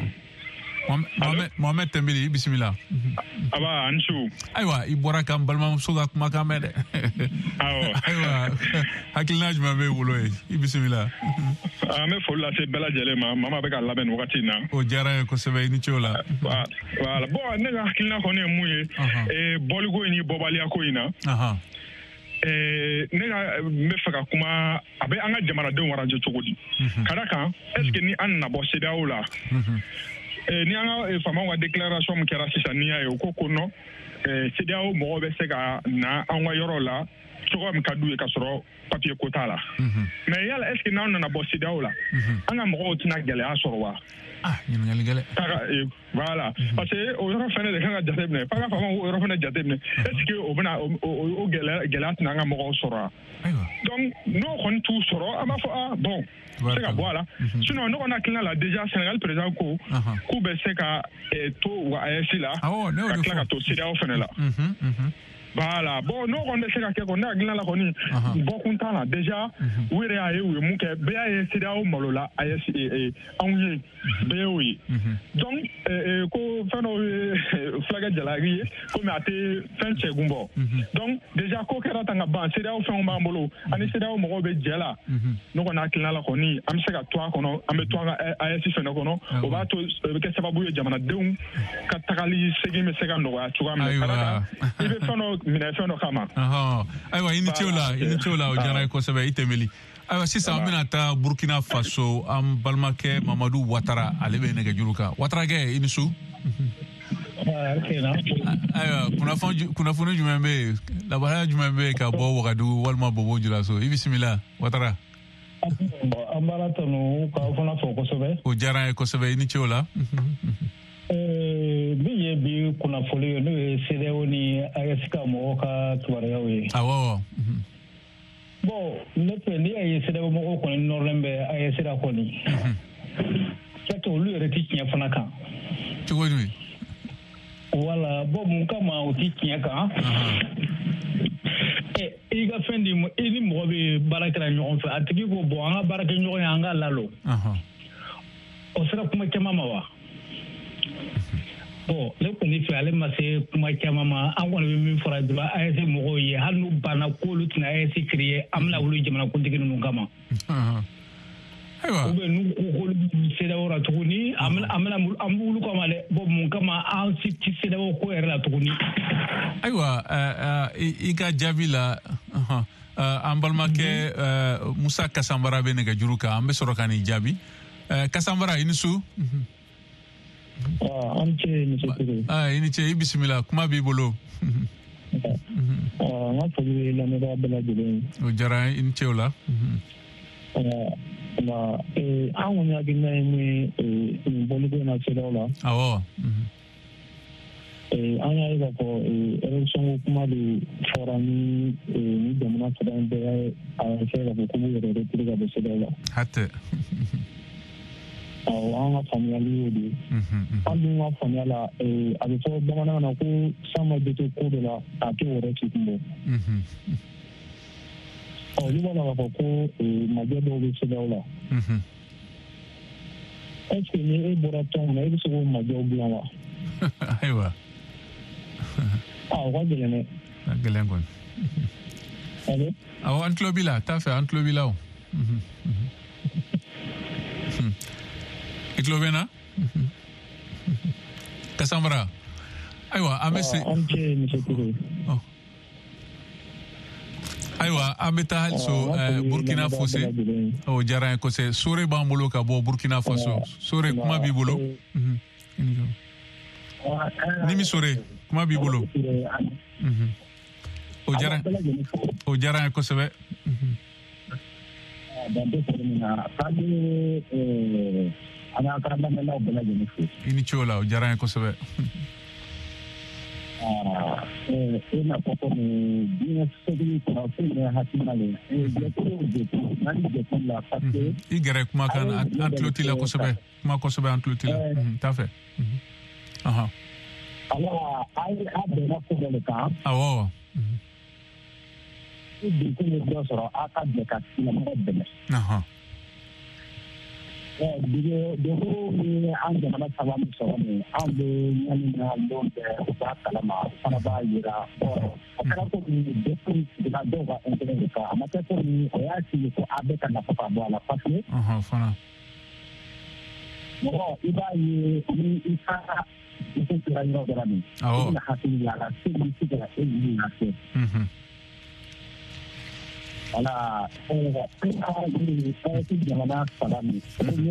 Mohamed Tɛnbeli i bisimila. Aba a ni su. Ayiwa i bɔra ka n balimamuso ka kumakan mɛn dɛ. Ayiwa hakilina jumɛn b'e bolo ye i bisimila. An bɛ foli lase bɛɛ lajɛlen ma mama bɛ ka labɛn nin wagati in na. O diyara n ye kosɛbɛ i ni ce o la. Voilà bon ne ka hakilina kɔni ye mun ye bɔliko in ni bɔbaliya ko in na. Ne ka n bɛ fɛ ka kuma a bɛ an ka jamanadenw arrange cogo di. Ka da kan est-ce que ni an nana bɔ CEDEAO la. Ni an ka faamaw ka déclaration min kɛra sisan n'i y'a ye u ko ko non CEDEAO mɔgɔw bɛ se ka na an ka yɔrɔ la cogoya min ka d'u ye ka sɔrɔ papier ko t'a la mais yala est-ce que n'an nana bɔ CEDEAO la an ka mɔgɔw tɛna gɛlɛya sɔrɔ wa. Ɲininkali gɛlɛn. Voilà parce que o yɔrɔ fɛnɛ de kan ka jateminɛ f'a ka faamaw o yɔrɔ fɛnɛ jateminɛ est-ce que o bɛna o gɛlɛya tɛna an ka mɔgɔw sɔrɔ wa. Donc n'o kɔni t'u sɔrɔ an b'a fɔ bon se ka bɔ a la sinon ne kɔni hakilina la déjà Sénégal président ko k'u bɛ se ka to u ka AES la ka tila ka to CEDEAO fɛnɛ la. Voilà bon n'o kɔni bɛ se ka kɛ kɔni ne hakilina la kɔni bɔkun t'a la déjà u yɛrɛ y'a ye u ye mun kɛ bɛɛ y'a ye CEDEAO malola AES anw ye bɛɛ y'o ye donc ko fɛn dɔw ye fulakɛ jalaki ye komi a tɛ fɛn cɛgun bɔ donc déjà ko kɛra tan ka ban CEDEAO fɛnw b'an bolo ani CEDEAO mɔgɔw bɛ jɛ la ne kɔni hakilina la kɔni an bɛ se ka to a kɔnɔ an bɛ to an ka AES fɛnɛ kɔnɔ o b'a to o bɛ kɛ sababu ye jamanadenw ka tagali segin bɛ se ka nɔgɔya cogoya min na i bɛ fɛn dɔ minɛ fɛn dɔ kama. Ayiwa i ni ce o la o diyara ye kosɛbɛ i Tɛnbeli. Ayiwa sisan an bɛna taa Burkina Faso an balimakɛ Mamadu Watara ale bɛ nɛgɛjuru kan Watarakɛ i ni su. Ayiwa kunnafoni jumɛn bɛ yen labalaya jumɛn bɛ yen ka bɔ Wagadugu walima Bobo Julaso i bisimila Watara. An b'ala tanu k'aw fana fɔ kosɛbɛ. O diyara ye kosɛbɛ i ni ce o la. Min ye bi kunnafoni ye n'o ye CEDEAO ni AES ka mɔgɔw ka kibaruyaw ye. Awɔ. Bon ne fɛ n'i y'a ye CEDEAO mɔgɔw kɔni nɔrɔlen bɛ AES la kɔni. C'est olu yɛrɛ ti tiɲɛ fana kan cogo di wala bon mun kama o ti tiɲɛ kan i ka fɛn di i ni mɔgɔ bɛ baara kɛra ɲɔgɔn fɛ a tigi ko bon an ka baara kɛ ɲɔgɔn ye an ka lalo o sera kuma caman ma wa bon ne kɔni fɛ ale ma se kuma caman ma an kɔni bɛ min fɔra dɔrɔn AES mɔgɔw ye hali n'u banna k'olu tɛna AES créer an bɛna wuli jamanakuntigi ninnu kama ayiwa n'u ko k'olu bɛ CEDEAO la tuguni an bɛ wuli kama dɛ bon mun kama an si tɛ CEDEAO ko yɛrɛ la tuguni ayiwa i ka jaabi la an balimakɛ Musa Kasanbara bɛ nɛgɛjuru kan an bɛ sɔrɔ ka nin jaabi Kasanbara i ni su an ce monsieur Touré i ni ce i bisimila kuma b'i bolo n ka foli bɛ lamɛnbaga bɛɛ lajɛlen o diyara i ni ce o la an kɔni hakilina ye min ye nin bɔliko in na CEDEAO la awɔ an y'a ye k'a fɔ élection ko kuma de fɔra ni jamana saba in bɛɛ a fɛ k'a fɔ k'u b'u yɛrɛ retire ka bɔ CEDEAO la hatɛ an ka faamuyali y'o de ye an dun ka faamuya la a bɛ fɔ bamanankan na ko san ma jate ko dɔ la a t'o yɛrɛ k'i kun bɔ olu b'a la k'a fɔ ko majɛ dɔw bɛ CEDEAO la est ce que ni e bɔra tɔn kɔnɔ e bɛ se k'o majɛw dilan wa ayiwa o ka gɛlɛn dɛ ka gɛlɛn kɔni awɔ an tulo b'i la t'a fɛ an tulo b'i la o i tulo bɛ n na Kasanbara ayiwa an bɛ se ayiwa an bɛ taa hali so Burkina Faso o diyara n ye kosɛbɛ Sore b'an bolo ka bɔ Burkina Faso Sore kuma b'i bolo Nimi Sore kuma b'i bolo o diyara n ye kosɛbɛ i ni ce o la o diyara n ye kosɛbɛ i gɛrɛ kumakan na an tulo t'i la kosɛbɛ kuma kosɛbɛ an tulo t'i la t'a fɛ awɔ an jamana saba min sɔrɔ nin an bɛ ɲani na lon bɛɛ u b'a kalama fana b'a yira a kɛra ko min depuis sigila dɔw ka intérêt de kan a ma kɛ ko min o y'a sigi ko a bɛ ka nafa ka bɔ a la parce que mɔgɔ i b'a ye ni i ka i tɛ sira yɔrɔ dɔ la nin i bɛna hakili y'a la se min se ka e ɲini na se voilà jamana saba min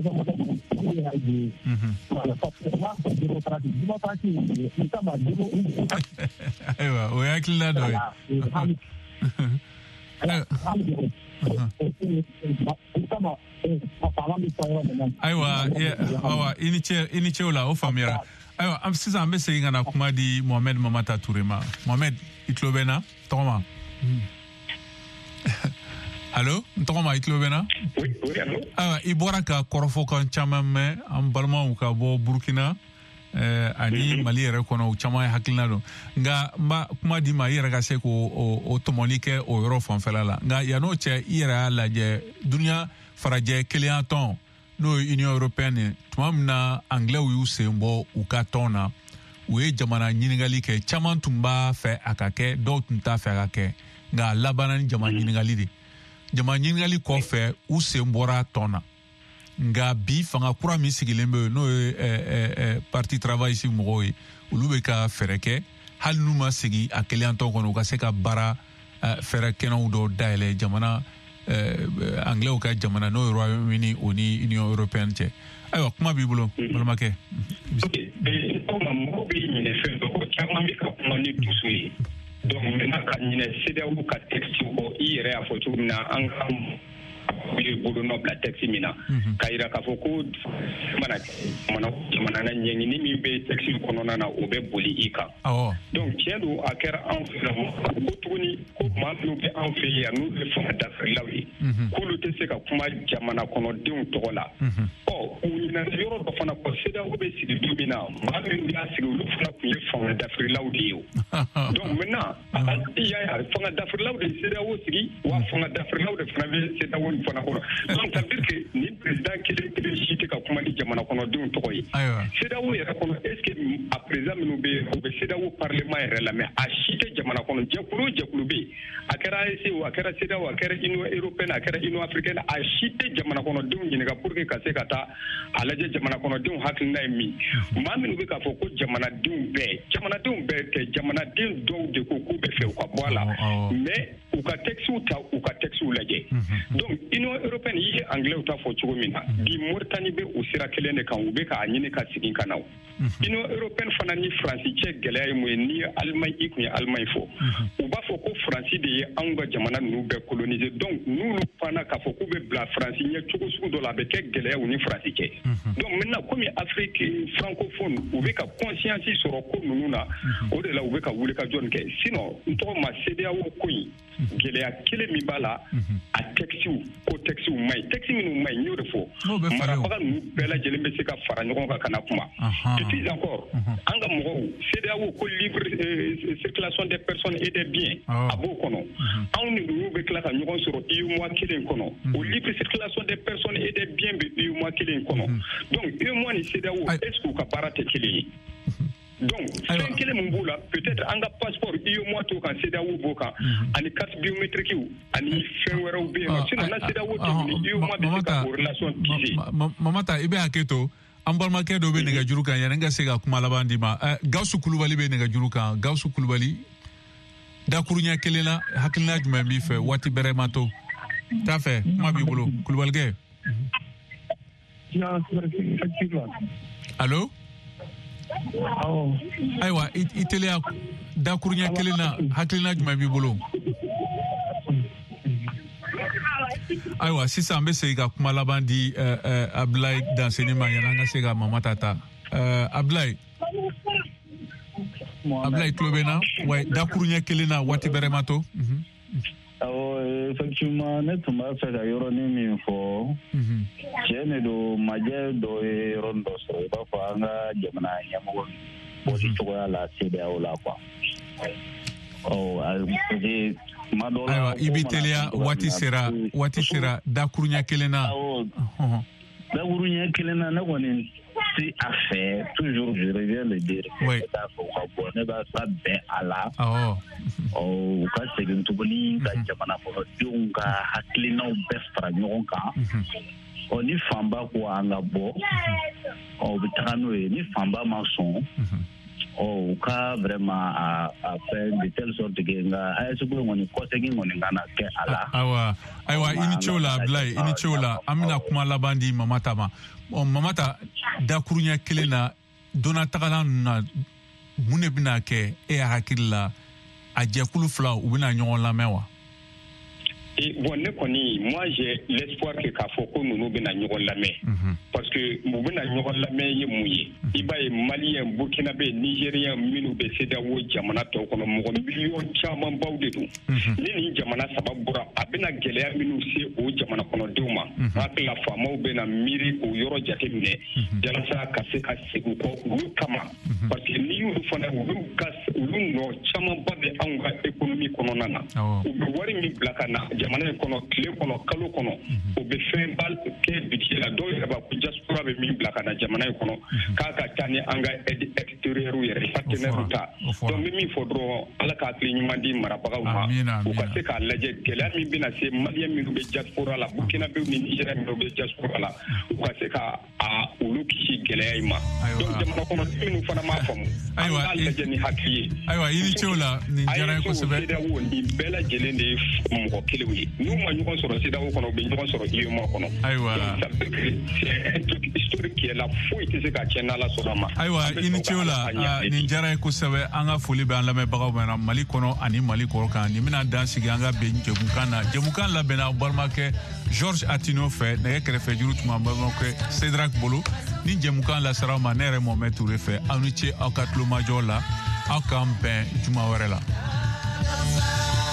ayiwa o ye hakilina dɔ ye ayiwa i ni ce o la o faamuyara ayiwa sisan an bɛ segin ka na kuma di Mohamed Mamata Touré ma Mohamed i tulo bɛ n na tɔgɔma allo n tɔgɔma i tulo bɛ n na ayiwa i bɔra ka kɔrɔfɔkan caman mɛn an balimaw ka bɔ Burkina ani Mali yɛrɛ kɔnɔ o caman ye hakilina dɔn nka n b'a kuma di ma i yɛrɛ ka se k'o tɔmɔni kɛ o yɔrɔ fanfɛla la nka yan'o cɛ i yɛrɛ y'a lajɛ duniya farajɛ kelenya tɔn n'o ye Union Européenne tuma min na anglais y'u sen bɔ u ka tɔn na u ye jamana ɲininkali kɛ caman tun b'a fɛ a ka kɛ dɔw tun t'a fɛ a ka kɛ nka a labanna ni jama ɲininkali de jama ɲininkali kɔfɛ u sen bɔra tɔn na nka bi fanga kura min sigilen bɛ yen n'o ye parti travailliste mɔgɔw ye olu bɛ ka fɛɛrɛ kɛ hali n'u ma sigi a kelenya tɔn kɔnɔ u ka se ka baara fɛɛrɛ kɛnɛw dɔw dayɛlɛ jamana anglais ka jamana n'o ye Royaume-Uni o ni Union Européenne cɛ ayiwa kuma b'i bolo balimakɛ mɔgɔw bɛ ɲinɛ fɛn dɔ kɔ caman bɛ ka kuma ni dusu ye donc maintenant ka ɲinɛ CEDEAO ka texte kɔ i yɛrɛ y'a fɔ cogo min na an ka bolo no bla taxi mina kaira ka foko mana na nyengi ni mi be taxi kono na o be boli ika donc tiendo akera en ko tuni ko ma no be en fait ya no be fa da lawi ko lu te se ka kuma jamana kono deun to la na yoro do fana ko seda o be sidi do bina ma be ndi asiri lu fana ku ye fa da lawi yo donc maintenant ya fa da lawi seda o sigi wa fa da lawi fana be seda o fana ko donc ça veut dire que ni président qui est cité ka kuma di jamana kono dun to koy seda wo yera kono est ce que à présent nous be seda wo parlement yera la mais a cité jamana kono jekulu be akara ese wo akara seda wo akara ino européenne akara ino africaine a cité jamana kono dun ni ka pour que ka se kata alaje jamana kono dun hakina mi mami be ka foko jamana dun be ke jamana dun do de ko ku be fe ko voilà mais ou ka texte laje donc ino européenne yi anglais uta fo chugo mina di Mauritanie be usira kelene kan ube ka anyine ka sigin kanaw ino européenne fana ni France che gelay mu ni Allemagne ikunya Allemagne fo uba fo ko France de anga jamana nu be coloniser donc nous fana ka fo ko be bla France ni chugo su do la be ke gelay ni France che donc maintenant comme Afrique francophone ube ka conscience sur ko nuna o de la ube ka wule ka jon ke sinon to ma CEDEAO ko yi gelaya kele mi bala a texte mai minu mai nyoro fo mara faga nu bela jele be se ka fara nyogon ka kana kuma et puis encore anga mo CEDEAO ko libre circulation des personnes et des biens abo kono on ni be kala ka nyogon soro iu mo kelen kono o libre circulation des personnes et des biens be iu mo kelen kono donc iu mo ni CEDEAO est-ce que ka parate kelen donc c'est quel mbula peut-être anga passeport iyo moto kan seda wo boka ani carte biométrique ani fenwera ube sinon na seda wo iyo mo be ka relation tisi mamata ibe haketo ambalma ke do be nega juru kan yananga sega kuma labandi ma Gawsu Kulubali be nega juru kan Gawsu Kulubali da kurunya kelena hakilna juma mi fe wati bere mato ta fe ma bi bolo Kulubali ge allô aywa itelia da kurnya kelena hakilina juma bi bolo aywa sisa mbe sega kuma labandi Ablay dans cinéma yana nga sega mama tata Ablay klobena way da kurnya kelena wati beremato effectivement netuma fega yoro ni mi fo jene do maje do rondo so ba fa nga jamana nyamo bodi to la CEDEAO la kwa de madola aywa ibitelia wati sera da kurunya kelena da kurunya kelena na woni si affaire toujours je reviens le dire da fo ko ne ba sa be ala ka segin tubuni ka jamana fo dunga haklina bestra nyonka ni famba ko anga bo bitano ni famba mason ka vraiment a fait de telle sorte que nga ayesu ko ngoni ko segin ngoni ngana ke ala aywa ini chola amina kuma labandi mamata da kurunya kelena dona tagala na mune bina ke hakilla a jekulu fla u bina nyon la mewa et bon ne koni moi j'ai l'espoir que ka foko nous bina nyon la me parce que mu bina nyon la me ye muyi ibaye malien burkinabé nigérien minu be CEDEAO jamana to kono mo million chaman bawde do ni jamana sababura abina geleya minu se o jamana kono duma la famo bena miri o yoro jatemne jalasa ka se ka segu ko kama parce que ni yu fona wu kas wu no chaman babe anga économie kono nana o be wari mi blakana jamana kono kle kono kalo kono o be fen bal ke budget la do ba ko diaspora be mi blakana jamana kono ka tani anga extérieur yere partenaire ta donc mi fodro ala ka kli nyumandi marabaga ma o ka se ka laje gela mi bina se malien mi be diaspora la burkina be ni nigeria mi be diaspora la o ka se ka a ulu ki gela ma donc jamana kono mi fana ma famu aywa laje ni hakki aywa ini chola ni jara ko sebe da woni bela gelende mo kelewi nu ma nyuko soro sida ko no be nyuko soro iyo mo kono aywa c'est historique yɛla foyi tɛ se ka tiɲɛ n'ala sɔnna ma ayiwa i ni cew la nin diyara ye kosɛbɛ an ka foli bɛ an lamɛnbagaw bɛna mali kɔnɔ ani mali kɔrɔ kan nin bɛna dan sigi an ka bɛn jɛmukan na jɛmukan labɛnna balimakɛ george atino fɛ nɛgɛ kɛrɛfɛ juru tuma balimakɛ cedrak bolo ni jɛmukan lasaraw ma ne yɛrɛ mɔmɛ ture fɛ aw ni ce aw ka tulomajɔ la aw k'an bɛn juma wɛrɛ la